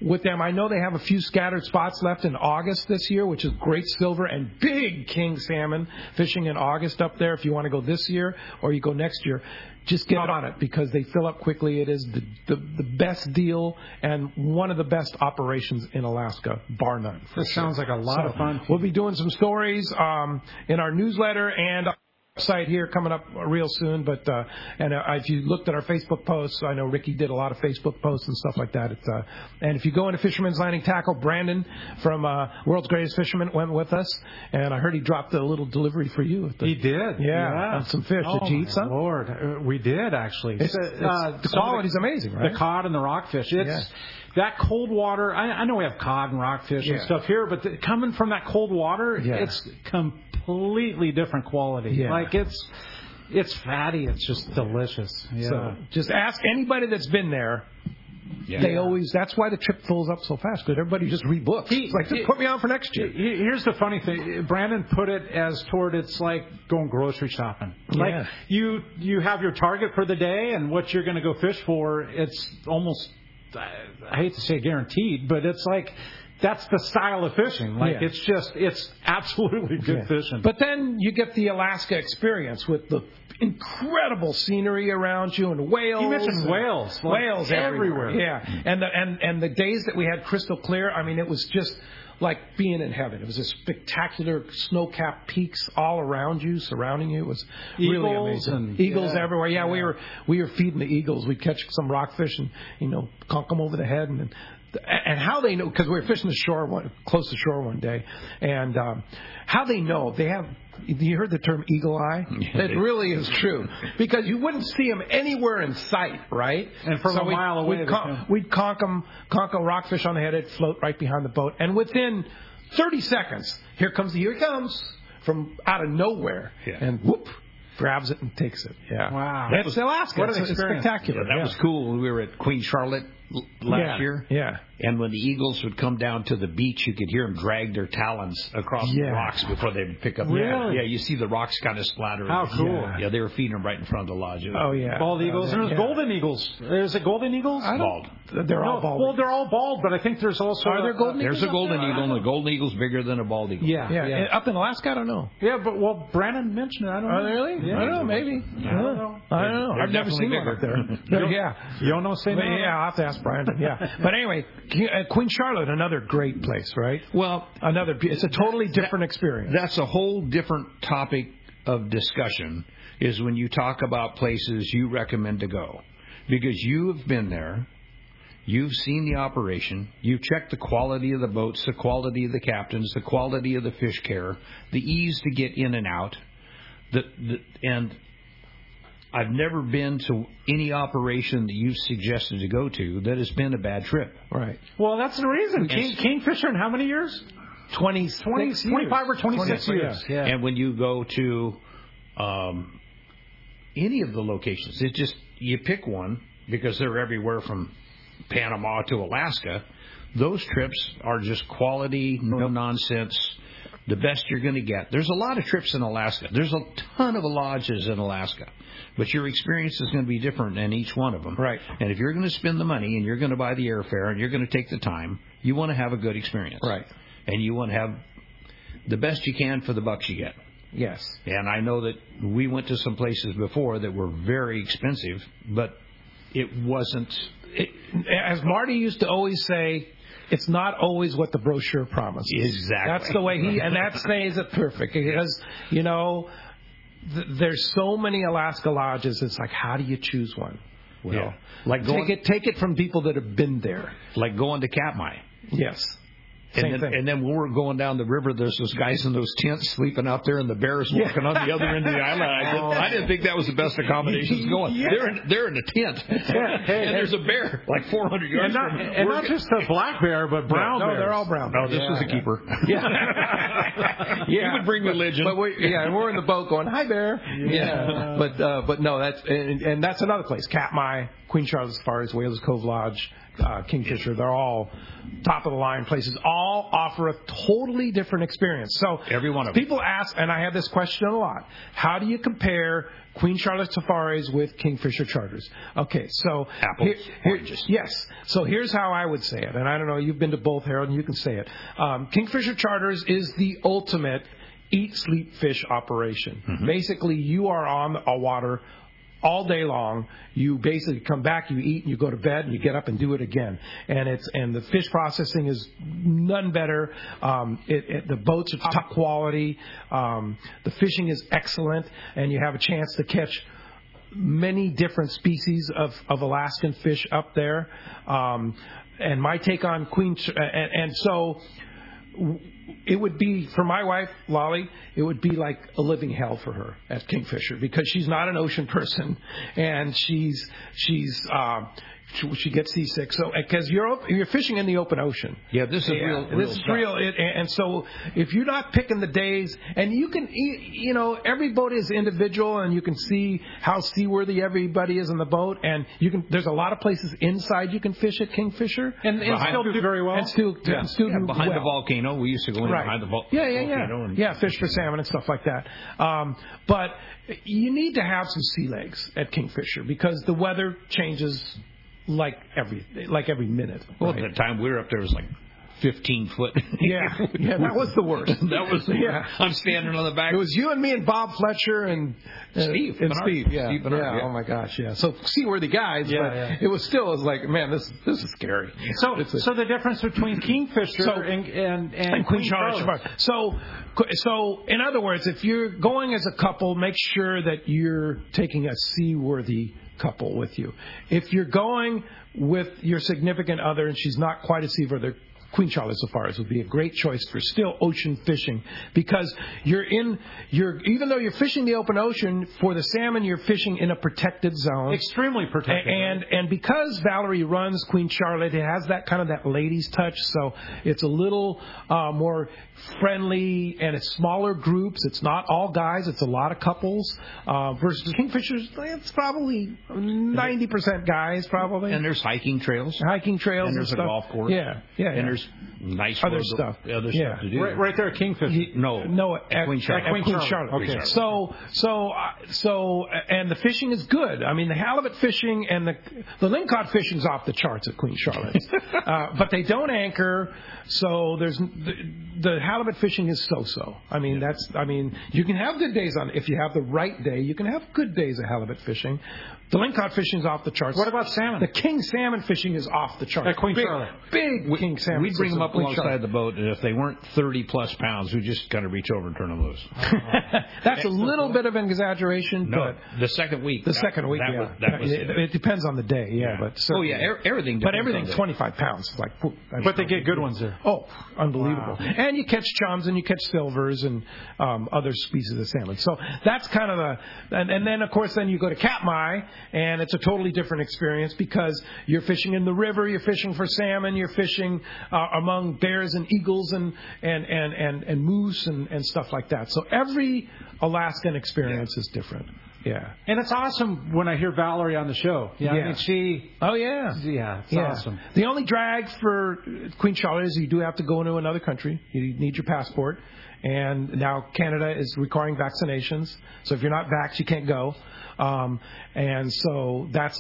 with them. I know they have a few scattered spots left in August this year, which is great silver and big king salmon fishing in August up there. If you want to go this year or you go next year, just get on it because they fill up quickly. It is the best deal and one of the best operations in Alaska, bar none. This sounds like a lot of fun. We'll be doing some stories in our newsletter and site here coming up real soon, but if you looked at our Facebook posts, I know Ricky did a lot of Facebook posts and stuff like that. And if you go into Fisherman's Landing Tackle, Brandon from World's Greatest Fisherman went with us, and I heard he dropped a little delivery for you. He did, yeah, on some fish. Did you eat some? Lord, we did actually. The quality's amazing, right? The cod and the rockfish. It's that cold water. I know we have cod and rockfish and stuff here, but coming from that cold water, it's completely different quality. Yeah. Like it's fatty. It's just delicious. Yeah. So just ask anybody that's been there. Yeah. They always. That's why the trip fills up so fast because everybody just rebooks. It's like, just put me on for next year. Here's the funny thing. Brandon put it as toward it's like going grocery shopping. Like you have your target for the day and what you're going to go fish for. It's almost, I hate to say guaranteed, but it's like that's the style of fishing. Like it's absolutely good fishing. But then you get the Alaska experience with the incredible scenery around you and whales. You mentioned whales. Whales everywhere. Yeah. And the days that we had crystal clear, I mean, it was just like being in heaven. It was a spectacular snow-capped peaks all around you, surrounding you. It was really amazing. Eagles everywhere. Yeah, we were feeding the eagles. We'd catch some rockfish and conk them over the head and how they know, because we were fishing the shore close to shore one day, and how they know, they have. You heard the term eagle eye? It really is true because you wouldn't see them anywhere in sight, right? And from a mile away, we'd conk a rockfish on the head. It'd float right behind the boat, and within 30 seconds, here he comes from out of nowhere, and whoop. Grabs it and takes it. Yeah. Wow. That's Alaska. What an experience. It's spectacular. That was cool. We were at Queen Charlotte last year. Yeah. And when the eagles would come down to the beach, you could hear them drag their talons across the rocks before they would pick up. Really? Yeah, you see the rocks kind of splatter. How cool. Yeah, they were feeding them right in front of the lodge. Oh, yeah. Bald eagles. And there's golden eagles. Is it golden eagles? Bald. They're all bald. Well, they're all bald, but I think there's also... Are there golden eagles? There's a golden eagle, and the golden eagle's bigger than a bald eagle. Yeah. Up in Alaska, I don't know. Yeah, but, Brandon mentioned it. I don't know. Oh, really? Yeah. I don't know, maybe. I don't know. I've never seen one up there. You don't know? Say no? Yeah, I'll have to ask Brandon. Yeah. But anyway, Queen Charlotte, another great place, right? Well, it's a totally different experience. That's a whole different topic of discussion, is when you talk about places you recommend to go. Because you have been there, you've seen the operation, you've checked the quality of the boats, the quality of the captains, the quality of the fish care, the ease to get in and out, and I've never been to any operation that you've suggested to go to that has been a bad trip. Right. Well, that's the reason. Kingfisher in how many years? 25 or 26 years. Yeah. And when you go to any of the locations, it's just you pick one because they're everywhere from Panama to Alaska. Those trips are just quality, no nonsense. The best you're going to get. There's a lot of trips in Alaska. There's a ton of lodges in Alaska. But your experience is going to be different in each one of them. Right. And if you're going to spend the money and you're going to buy the airfare and you're going to take the time, you want to have a good experience. Right. And you want to have the best you can for the bucks you get. Yes. And I know that we went to some places before that were very expensive, but it wasn't... as Marty used to always say... It's not always what the brochure promises. Exactly. That's the way and that stays it perfect. Because, there's so many Alaska lodges, it's like, how do you choose one? Well, like take it from people that have been there. Like going to Katmai. Yes. And then when we're going down the river, there's those guys in those tents sleeping out there, and the bears walking on the other end of the island. I didn't think that was the best accommodations going. They're in a tent, and there's a bear like 400 yards from them. And not just a black bear, but brown bears. No, they're all brown. No, this was a keeper. Yeah. He would bring religion. But we're in the boat going, hi, bear. Yeah. But no, that's another place. Katmai, Queen Charlotte, as far as Whalers Cove Lodge, Kingfisher. They're all top of the line places. All offer a totally different experience. So every one of them. People ask, and I have this question a lot: how do you compare Queen Charlotte Safaris with Kingfisher Charters? Okay, so oranges. Yes. So here's how I would say it, and I don't know. You've been to both, Harold, and you can say it. Kingfisher Charters is the ultimate eat, sleep, fish operation. Mm-hmm. Basically, you are on a water all day long. You basically come back, you eat, and you go to bed, and you get up and do it again. And the fish processing is none better. The boats are top quality. The fishing is excellent, and you have a chance to catch many different species of Alaskan fish up there. And my take on so it would be, for my wife, Lolly, it would be like a living hell for her at Kingfisher, because she's not an ocean person, and she gets seasick. So because you're fishing in the open ocean. Yeah, this is real. This is real. And so if you're not picking the days, and you can, every boat is individual, and you can see how seaworthy everybody is in the boat, and there's a lot of places inside you can fish at Kingfisher, and still do very well. And still do behind well. the volcano, we used to go in behind the volcano. Yeah, fish for salmon and stuff like that. But you need to have some sea legs at Kingfisher, because the weather changes like every minute. Well, right? at the time we were up there, it was like 15 foot. Yeah, that was the worst. That was I'm standing on the back. It was you and me and Bob Fletcher and Steve. Steve. Yeah. Oh my gosh. Yeah. So seaworthy guys. But it was like, man, this is scary. So the difference between Kingfisher and Queen Charlotte. So in other words, if you're going as a couple, make sure that you're taking a seaworthy couple with you. If you're going with your significant other and she's not quite a seaworthy, Queen Charlotte Safaris would be a great choice for still ocean fishing, because even though you're fishing the open ocean, for the salmon you're fishing in a protected zone, extremely protected, and because Valerie runs Queen Charlotte, it has that ladies touch, so it's a little more friendly, and it's smaller groups. It's not all guys, it's a lot of couples, versus Kingfisher's, it's probably 90% guys probably. And there's hiking trails and there's a golf course. Yeah. And there's nice other stuff to do. Right there at Kingfisher. No, at Queen Charlotte. Queen Charlotte. Okay. So, and the fishing is good. I mean, the halibut fishing and the lingcod fishing's off the charts at Queen Charlotte. But they don't anchor, so there's the halibut fishing is so-so. I mean, you can have good days on, if you have the right day, you can have good days of halibut fishing. The lingcod fishing is off the charts. What about salmon? The king salmon fishing is off the charts. At Queen Charlotte. Big king salmon. We'd bring them up alongside the boat, and if they weren't 30-plus pounds, we'd just kind of reach over and turn them loose. That's a little bit of an exaggeration. No, but the second week. It depends on the day, but everything. But everything's 25 pounds. But they get good ones there. Oh, unbelievable! Wow. And you catch chums and you catch silvers and other species of salmon. So that's kind of and then of course you go to Katmai, and it's a totally different experience, because you're fishing in the river, you're fishing for salmon, you're fishing among bears and eagles and moose and stuff like that. So every Alaskan experience is different. Yeah. And it's awesome when I hear Valerie on the show. Yeah. I mean, it's awesome. The only drag for Queen Charlotte is you do have to go into another country. You need your passport. And now Canada is requiring vaccinations. So if you're not vaxxed, you can't go. And so that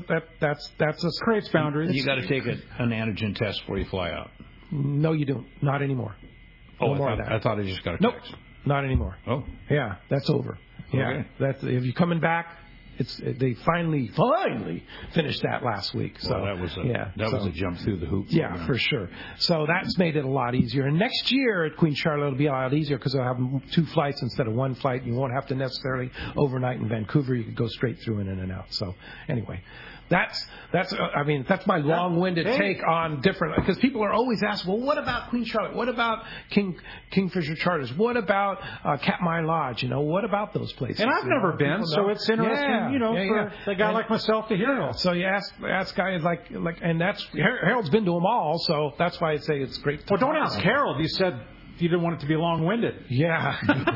creates boundaries. You got to take an antigen test before you fly out. No, you don't. Not anymore. I thought I just got a text. Nope, not anymore. Oh, yeah, that's over. Okay. Yeah, that's if you're coming back. They finally finished that last week. So that was a jump through the hoop. Yeah, for sure. So that's made it a lot easier. And next year at Queen Charlotte it'll be a lot easier, because they'll have 2 flights instead of 1 flight. You won't have to necessarily overnight in Vancouver. You can go straight through in and out. So anyway. That's my long-winded take on different, because people are always asking, well, what about Queen Charlotte? What about Kingfisher Charters? What about Katmai Lodge? What about those places? And I've never been, so it's interesting, for a guy like myself to hear it all. So you ask guys and that's Harold's been to them all, so that's why I say it's great. Well, don't ask Harold. You said you didn't want it to be long-winded. Yeah.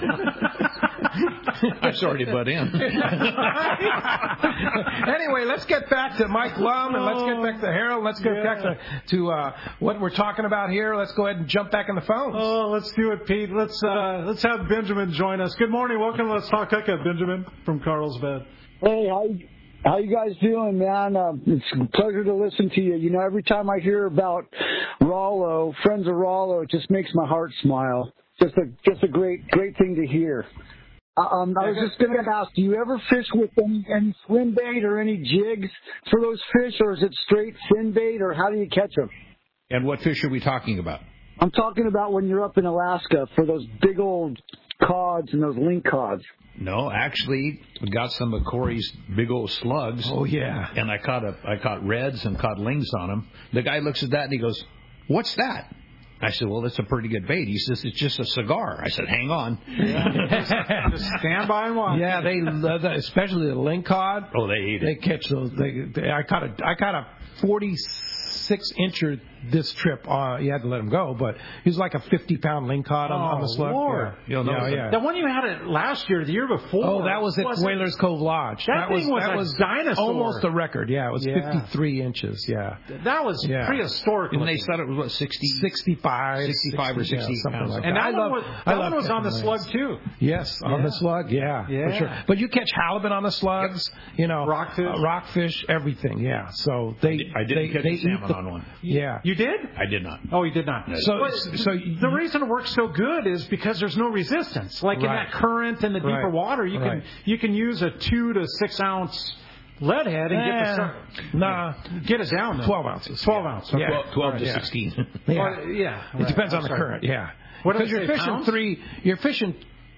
I'm sorry to butt in. Anyway, let's get back to Mike Lum, and let's get back to Harold. Let's get back to what we're talking about here. Let's go ahead and jump back in the phones. Oh, let's do it, Pete. Let's have Benjamin join us. Good morning. Welcome to Let's Talk Hookup, Benjamin from Carlsbad. Hey, how you guys doing, man? It's a pleasure to listen to you. You know, every time I hear about Rollo, friends of Rollo, it just makes my heart smile. Just a great thing to hear. I was just going to ask, do you ever fish with any swim bait or any jigs for those fish, or is it straight fin bait, or how do you catch them? And what fish are we talking about? I'm talking about when you're up in Alaska for those big old cods and those link cods. No, actually, we got some of Corey's big old slugs. Oh, yeah. And I caught reds and caught lings on them. The guy looks at that and he goes, "What's that?" I said, "Well, that's a pretty good bait." He says, "It's just a cigar." I said, "Hang on." Yeah. Just stand by and watch. Yeah, they love that, especially the link cod. Oh, they eat it. They catch those. I caught a 46-incher this trip. You had to let him go, but he was like a 50-pound link cod on the slug. Lord. Yeah. The one you had it last year, the year before. Oh, that was at Whalers Cove Lodge. That thing was a dinosaur. Almost a record. Yeah, it was 53 inches. Yeah. That was prehistoric. And they said it was, what, 65 or 60 something like and that. That one was on the slug, too. Yes, on the slug, yeah. For sure. But you catch halibut on the slugs, rockfish, everything, yeah. So I didn't catch a salmon on one. Yeah. You did? I did not. Oh, you did not. No. So the reason it works so good is because there's no resistance. Like in that current in the deeper water, you can use a 2 to 6 ounce lead head and get it down there. 12 ounces. 12 ounces. Okay. 12 to 16. It depends on the current. Yeah. Because you're fishing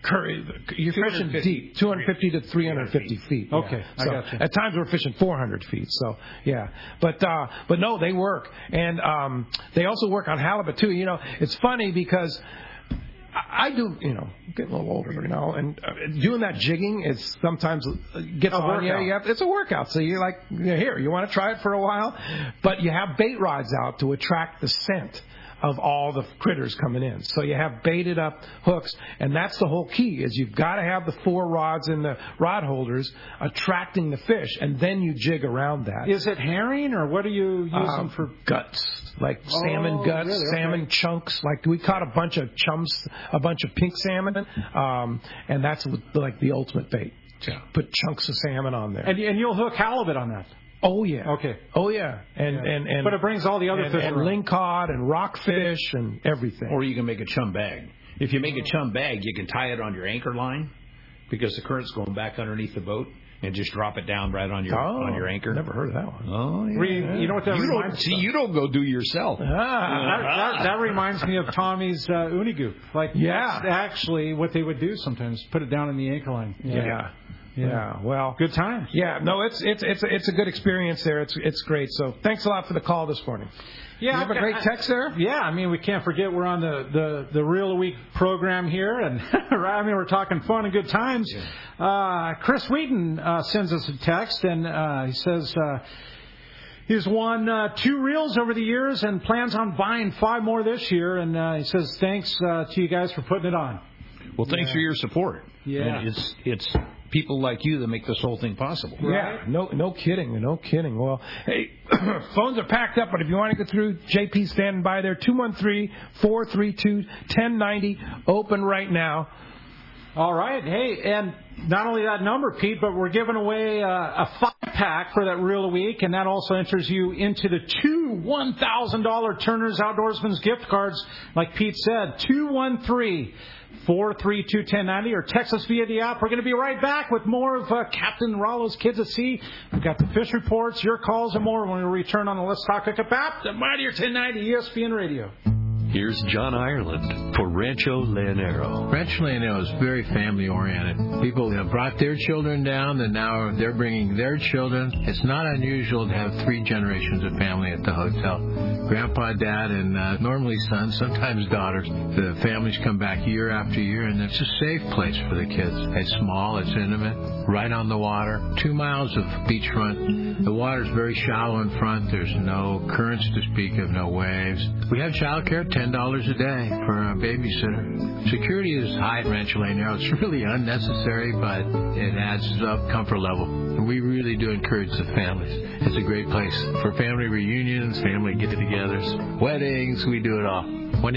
deep, 250 to 350 feet. Okay, so I got you. At times we're fishing 400 feet. So yeah, but no, they work, and they also work on halibut too. You know, it's funny because I do, getting a little older, and doing that jigging is sometimes gets on you. It's a workout. So you're like, here, you want to try it for a while, but you have bait rods out to attract the scent of all the critters coming in. So you have baited up hooks, and that's the whole key, is you've got to have the 4 rods in the rod holders attracting the fish, and then you jig around that. Is it herring, or what are you using for? Guts, like salmon guts, really? Salmon chunks. Like we caught a bunch of pink salmon, and that's like the ultimate bait. Yeah. Put chunks of salmon on there. And you'll hook halibut on that? Oh yeah. Okay. Oh yeah. And but it brings all the other fish and lingcod and rockfish and everything. Or you can make a chum bag. If you make a chum bag, you can tie it on your anchor line because the current's going back underneath the boat, and just drop it down right on your anchor. Never heard of that one. Oh yeah. You know what that reminds me of? You don't go do yourself. That reminds me of Tommy's Unigoop. That's actually what they would do sometimes. Put it down in the anchor line. Yeah, well, good times. Yeah, no, it's a good experience there. It's great. So thanks a lot for the call this morning. Yeah, you have a great text there. Yeah, I mean, we can't forget we're on the Reel a Week program here, and we're talking fun and good times. Yeah. Chris Wheaton sends us a text, and he says he's won 2 reels over the years and plans on buying 5 more this year. And he says thanks to you guys for putting it on. Well, thanks for your support. Yeah, and it's people like you that make this whole thing possible. Right? Yeah, no kidding. Well, hey, phones are packed up, but if you want to get through, JP's standing by there. 213-432-1090, open right now. All right. Hey, and not only that number, Pete, but we're giving away a 5-pack for that Reel a Week, and that also enters you into the 2 $1,000 Turner's Outdoorsman's gift cards. Like Pete said, 213-432-1090, or text us via the app. We're going to be right back with more of Captain Rollo's Kids at Sea. We've got the fish reports, your calls, and more when we return on the Let's Talk Hookup app, the Mightier 1090 ESPN Radio. Here's John Ireland for Rancho Leonero. Rancho Leonero is very family-oriented. People have brought their children down, and now they're bringing their children. It's not unusual to have 3 generations of family at the hotel. Grandpa, Dad, and normally sons, sometimes daughters. The families come back year after year, and it's a safe place for the kids. It's small, it's intimate, right on the water. 2 miles of beachfront. The water's very shallow in front. There's no currents to speak of, no waves. We have childcare, $10 a day for a babysitter. Security is high at Rancho Lanero. It's really unnecessary, but it adds up comfort level. And we really do encourage the families. It's a great place for family reunions, family get-togethers, weddings. We do it all.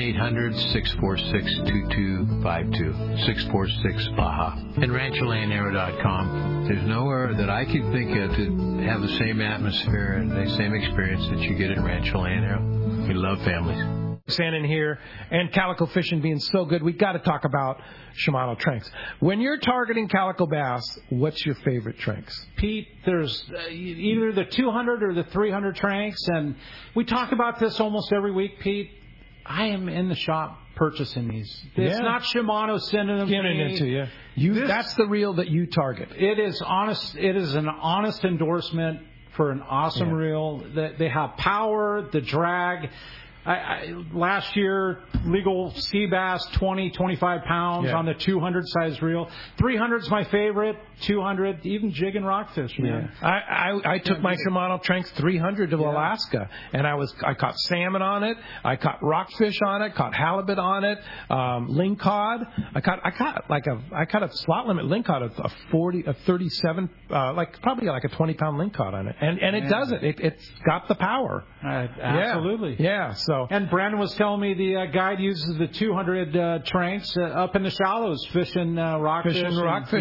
1-800-646-2252, 646-BAJA. And RanchoLanero.com. There's nowhere that I could think of to have the same atmosphere and the same experience that you get at Rancho Lanero. We love families. Standing here and calico fishing being so good, we got to talk about Shimano Tranks. When you're targeting calico bass, what's your favorite Tranks? Pete, there's either the 200 or the 300 Tranks, and we talk about this almost every week, Pete. I am in the shop purchasing these. It's not Shimano sending them to me. That's the reel that you target. It is honest. It is an honest endorsement for an awesome reel. They have power, the drag. Last year, legal sea bass, 20, 25 pounds on the 200 size reel. 300 is my favorite. 200, even jig and rockfish, man. I took my Shimano Tranks 300 to Alaska, and I caught salmon on it. I caught rockfish on it. Caught halibut on it. Lingcod. I caught a slot limit lingcod of 37, probably like a 20-pound lingcod on it, and it does it. It's got the power. Absolutely. Yeah. So. And Brandon was telling me the guide uses the 200 Tranks up in the shallows fishing rockfish. And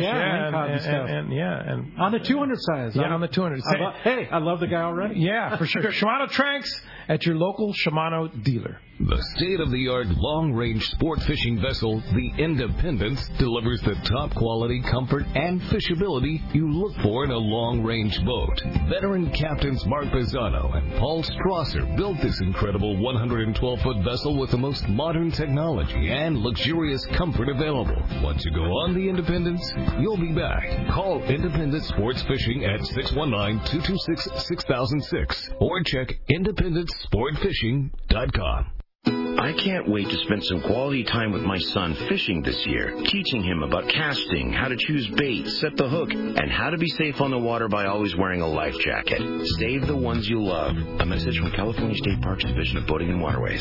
on the 200 size. Yeah, on the 200. I love the guy already. Yeah, for sure. Shimano Tranks at your local Shimano dealer. The state-of-the-art long-range sport fishing vessel, the Independence, delivers the top quality, comfort, and fishability you look for in a long-range boat. Veteran captains Mark Bizzano and Paul Strasser built this incredible 112-foot vessel with the most modern technology and luxurious comfort available. Once you go on the Independence, you'll be back. Call Independence Sports Fishing at 619-226-6006 or check IndependenceSportFishing.com. I can't wait to spend some quality time with my son fishing this year, teaching him about casting, how to choose bait, set the hook, and how to be safe on the water by always wearing a life jacket. Save the ones you love. A message from California State Parks Division of Boating and Waterways.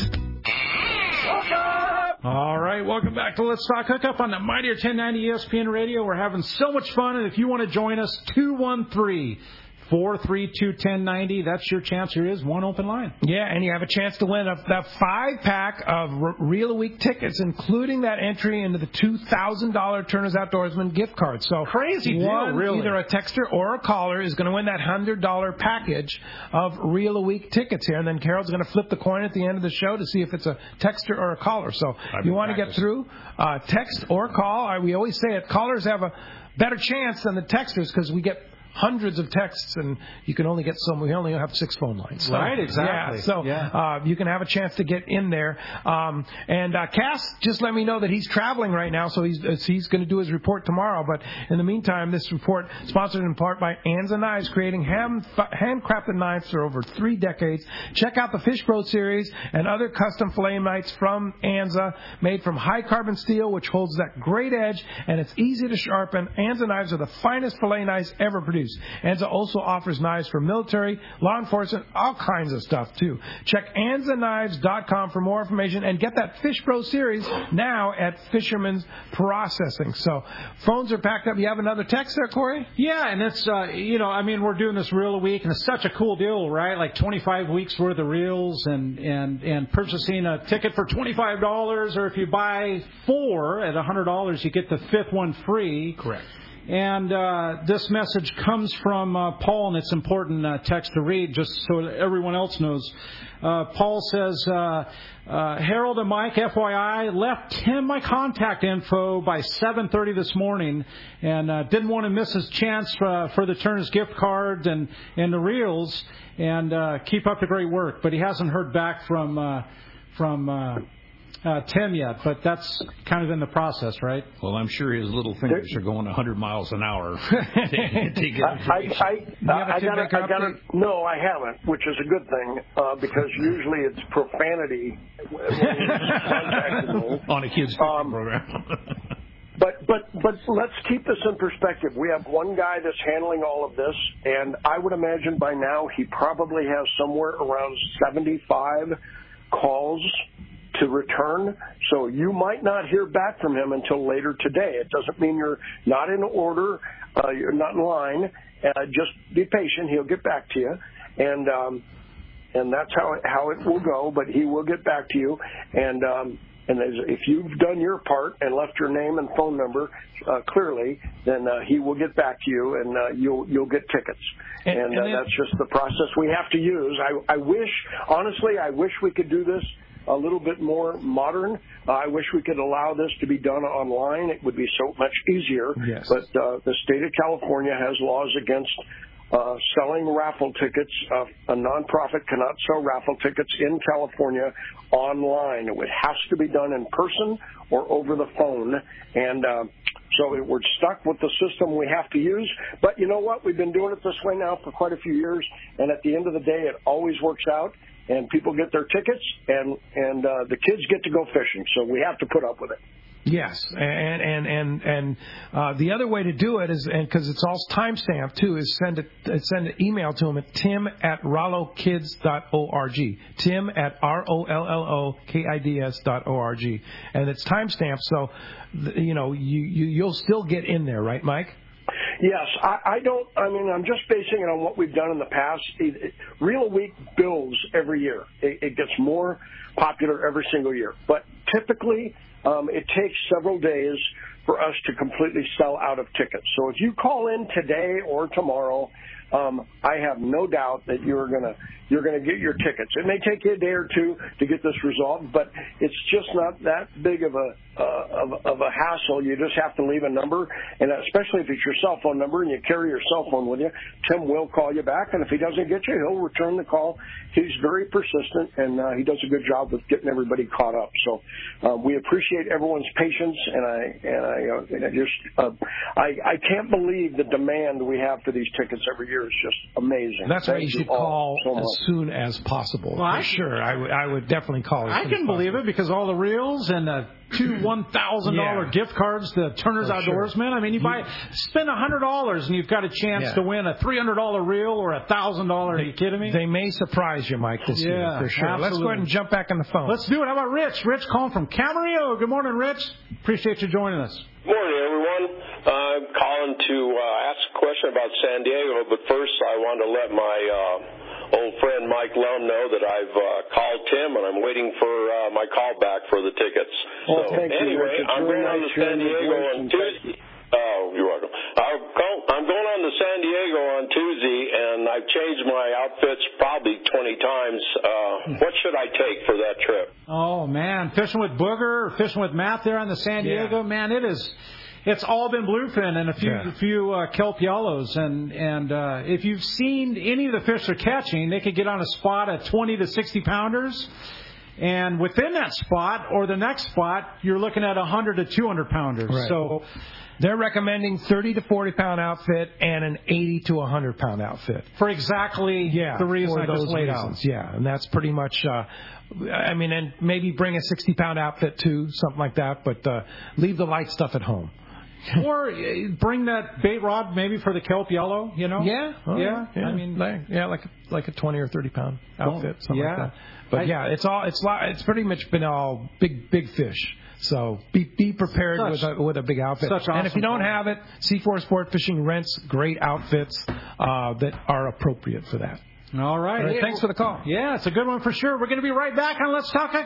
All right, welcome back to Let's Talk Hookup on the Mightier 1090 ESPN Radio. We're having so much fun, and if you want to join us, 213-432-1090. That's your chance. Here is one open line. Yeah, and you have a chance to win that 5-pack of Reel a Week tickets, including that entry into the $2,000 Turner's Outdoorsman gift card. So crazy deal, really. Either a texter or a caller is going to win that $100 package of Reel a Week tickets here, and then Carol's going to flip the coin at the end of the show to see if it's a texter or a caller. So you want to get through, text or call. We always say it, callers have a better chance than the texters because we get hundreds of texts, and you can only get we only have 6 phone lines. So, right, exactly. You can have a chance to get in there. And Cass just let me know that he's traveling right now, so he's going to do his report tomorrow. But in the meantime, this report sponsored in part by Anza Knives, creating handcrafted knives for over 3 decades. Check out the Fish Pro series and other custom fillet knives from Anza, made from high carbon steel, which holds that great edge, and it's easy to sharpen. Anza Knives are the finest fillet knives ever produced. Anza also offers knives for military, law enforcement, all kinds of stuff, too. Check AnzaKnives.com for more information and get that Fish Pro series now at Fisherman's Processing. So phones are packed up. You have another text there, Corey? Yeah, and it's, we're doing this Reel a Week, and it's such a cool deal, right? Like 25 weeks worth of reels and purchasing a ticket for $25, or if you buy 4 at $100, you get the 5th one free. Correct. And this message comes from Paul, and it's important text to read just so everyone else knows. Paul says, Harold and Mike, FYI, left Tim my contact info by 7:30 this morning, and didn't want to miss his chance for the Turner's gift cards and the reels, and keep up the great work. But he hasn't heard back from Tim yet, but that's kind of in the process, right? Well, I'm sure his little fingers are going 100 miles an hour. No, I haven't, which is a good thing, because usually it's profanity on a kid's program. But let's keep this in perspective. We have one guy that's handling all of this, and I would imagine by now he probably has somewhere around 75 calls to return, so you might not hear back from him until later today. It doesn't mean you're not in order, you're not in line. Just be patient. He'll get back to you, and that's how it will go. But he will get back to you, and if you've done your part and left your name and phone number clearly, then he will get back to you, and you'll get tickets. And that's just the process we have to use. I wish we could do this a little bit more modern. I wish we could allow this to be done online. It would be so much easier. Yes. But the state of California has laws against selling raffle tickets. A nonprofit cannot sell raffle tickets in California online. It has to be done in person or over the phone. And so we're stuck with the system we have to use. But you know what? We've been doing it this way now for quite a few years. And at the end of the day, it always works out. And people get their tickets, and the kids get to go fishing. So we have to put up with it. Yes, and the other way to do it is, and because it's all timestamped too, is send an email to them at tim@rollokids.org. tim@rollokids.org, and it's timestamped, so you'll still get in there, right, Mike? Yes, I'm just basing it on what we've done in the past. Reel a Week builds every year. It gets more popular every single year. But typically, it takes several days for us to completely sell out of tickets. So if you call in today or tomorrow, I have no doubt that you're gonna get your tickets. It may take you a day or two to get this resolved, but it's just not that big of a hassle. You just have to leave a number, and especially if it's your cell phone number and you carry your cell phone with you, Tim will call you back, and if he doesn't get you, he'll return the call. He's very persistent, and he does a good job with getting everybody caught up. So we appreciate everyone's patience, and I can't believe the demand we have for these tickets every year is just amazing. That's why you should call as soon as possible. Well, sure. I would definitely call. I can believe it because all the reels and the two $1,000 gift cards to Turner's Outdoorsman. I mean, spend $100 and you've got a chance to win a $300 reel or $1,000. Are you kidding me? They may surprise you, Mike, this year for sure. Absolutely. Let's go ahead and jump back on the phone. Let's do it. How about Rich? Rich calling from Camarillo. Good morning, Rich. Appreciate you joining us. Morning, everyone. I'm calling to ask a question about San Diego, but first I want to let my old friend Mike Lum know that I've called Tim, and I'm waiting for my call back for the tickets. Anyway, I'm going on to San Diego on Tuesday. Oh, you're welcome. I'm going on to San Diego on Tuesday, and I've changed my outfits probably 20 times. What should I take for that trip? Oh, man. Fishing with Booger or fishing with Matt there on the San Diego, man, it's all been bluefin and a few kelp yellows. And if you've seen any of the fish they're catching, they could get on a spot at 20 to 60 pounders. And within that spot or the next spot, you're looking at 100 to 200 pounders. Right. So they're recommending 30 to 40 pound outfit and an 80 to 100 pound outfit. For exactly the reason I just laid out. Yeah, and that's pretty much, and maybe bring a 60 pound outfit too, something like that, but leave the light stuff at home. Or bring that bait rod maybe for the kelp yellow, Yeah. I mean, like a 20 or 30 pound outfit, something like that. But it's pretty much been all big fish. So be prepared with a big outfit. And if you don't have it, C4 Sport Fishing rents great outfits that are appropriate for that. All right. Thanks for the call. Yeah, it's a good one for sure. We're going to be right back on Let's Talk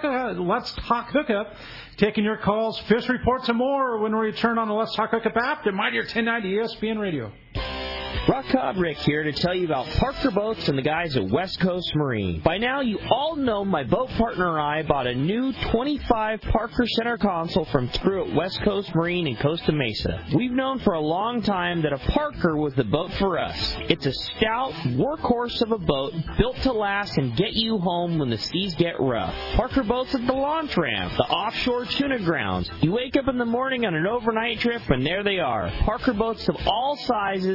Hookup, taking your calls, fish reports, and more when we return on the Let's Talk Hookup app to Mightier 1090 ESPN Radio. Rock Cod Rick here to tell you about Parker Boats and the guys at West Coast Marine. By now, you all know my boat partner and I bought a new 25 Parker Center console from Crew at West Coast Marine in Costa Mesa. We've known for a long time that a Parker was the boat for us. It's a stout workhorse of a boat built to last and get you home when the seas get rough. Parker Boats at the launch ramp, the offshore tuna grounds. You wake up in the morning on an overnight trip and there they are. Parker Boats of all sizes,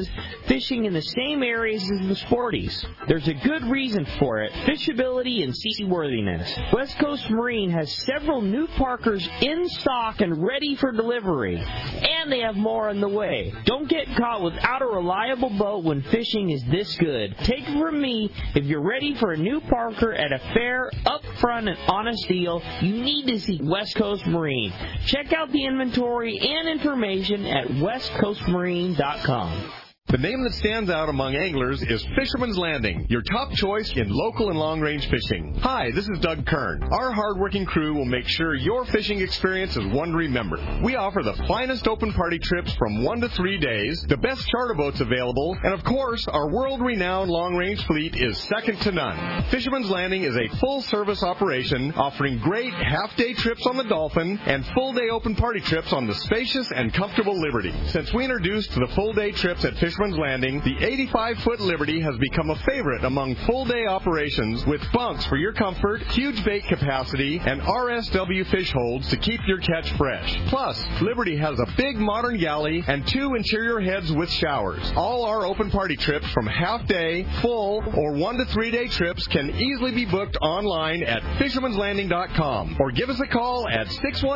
fishing in the same areas as the sporties. There's a good reason for it: fishability and seaworthiness. West Coast Marine has several new Parkers in stock and ready for delivery, and they have more on the way. Don't get caught without a reliable boat when fishing is this good. Take it from me, if you're ready for a new Parker at a fair, upfront, and honest deal, you need to see West Coast Marine. Check out the inventory and information at westcoastmarine.com. The name that stands out among anglers is Fisherman's Landing, your top choice in local and long-range fishing. Hi, this is Doug Kern. Our hard-working crew will make sure your fishing experience is one to remember. We offer the finest open party trips from 1 to 3 days, the best charter boats available, and of course, our world-renowned long-range fleet is second to none. Fisherman's Landing is a full-service operation offering great half-day trips on the Dolphin and full-day open party trips on the spacious and comfortable Liberty. Since we introduced the full-day trips at Fisherman's Landing, the 85-foot Liberty has become a favorite among full-day operations with bunks for your comfort, huge bait capacity, and RSW fish holds to keep your catch fresh. Plus, Liberty has a big modern galley and 2 interior heads with showers. All our open party trips from half-day, full, or 1 to 3 day trips can easily be booked online at fishermanslanding.com or give us a call at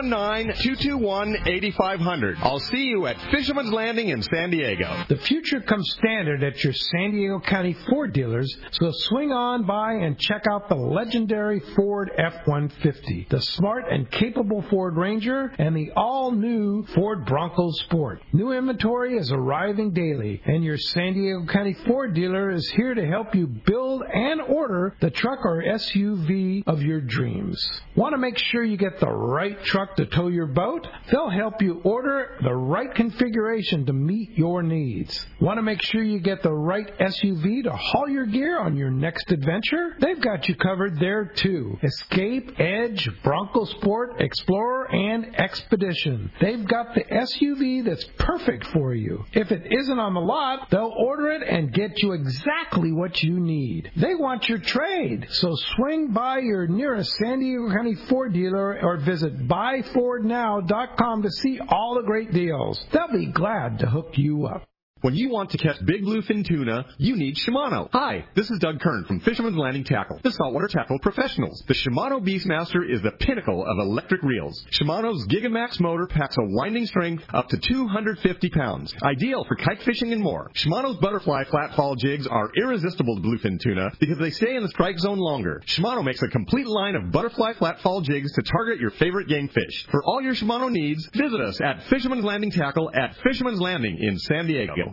619-221-8500. I'll see you at Fisherman's Landing in San Diego. The future comes standard at your San Diego County Ford dealers, so swing on by and check out the legendary Ford F-150, the smart and capable Ford Ranger, and the all-new Ford Bronco Sport. New inventory is arriving daily, and your San Diego County Ford dealer is here to help you build and order the truck or SUV of your dreams. Want to make sure you get the right truck to tow your boat? They'll help you order the right configuration to meet your needs. Want to make sure you get the right SUV to haul your gear on your next adventure? They've got you covered there too. Escape, Edge, Bronco Sport, Explorer, and Expedition. They've got the SUV that's perfect for you. If it isn't on the lot, they'll order it and get you exactly what you need. They want your trade, so swing by your nearest San Diego County Ford dealer or visit buyfordnow.com to see all the great deals. They'll be glad to hook you up. When you want to catch big bluefin tuna, you need Shimano. Hi, this is Doug Kern from Fisherman's Landing Tackle, the saltwater tackle professionals. The Shimano Beastmaster is the pinnacle of electric reels. Shimano's Gigamax motor packs a winding strength up to 250 pounds, ideal for kite fishing and more. Shimano's butterfly flat-fall jigs are irresistible to bluefin tuna because they stay in the strike zone longer. Shimano makes a complete line of butterfly flat-fall jigs to target your favorite game fish. For all your Shimano needs, visit us at Fisherman's Landing Tackle at Fisherman's Landing in San Diego.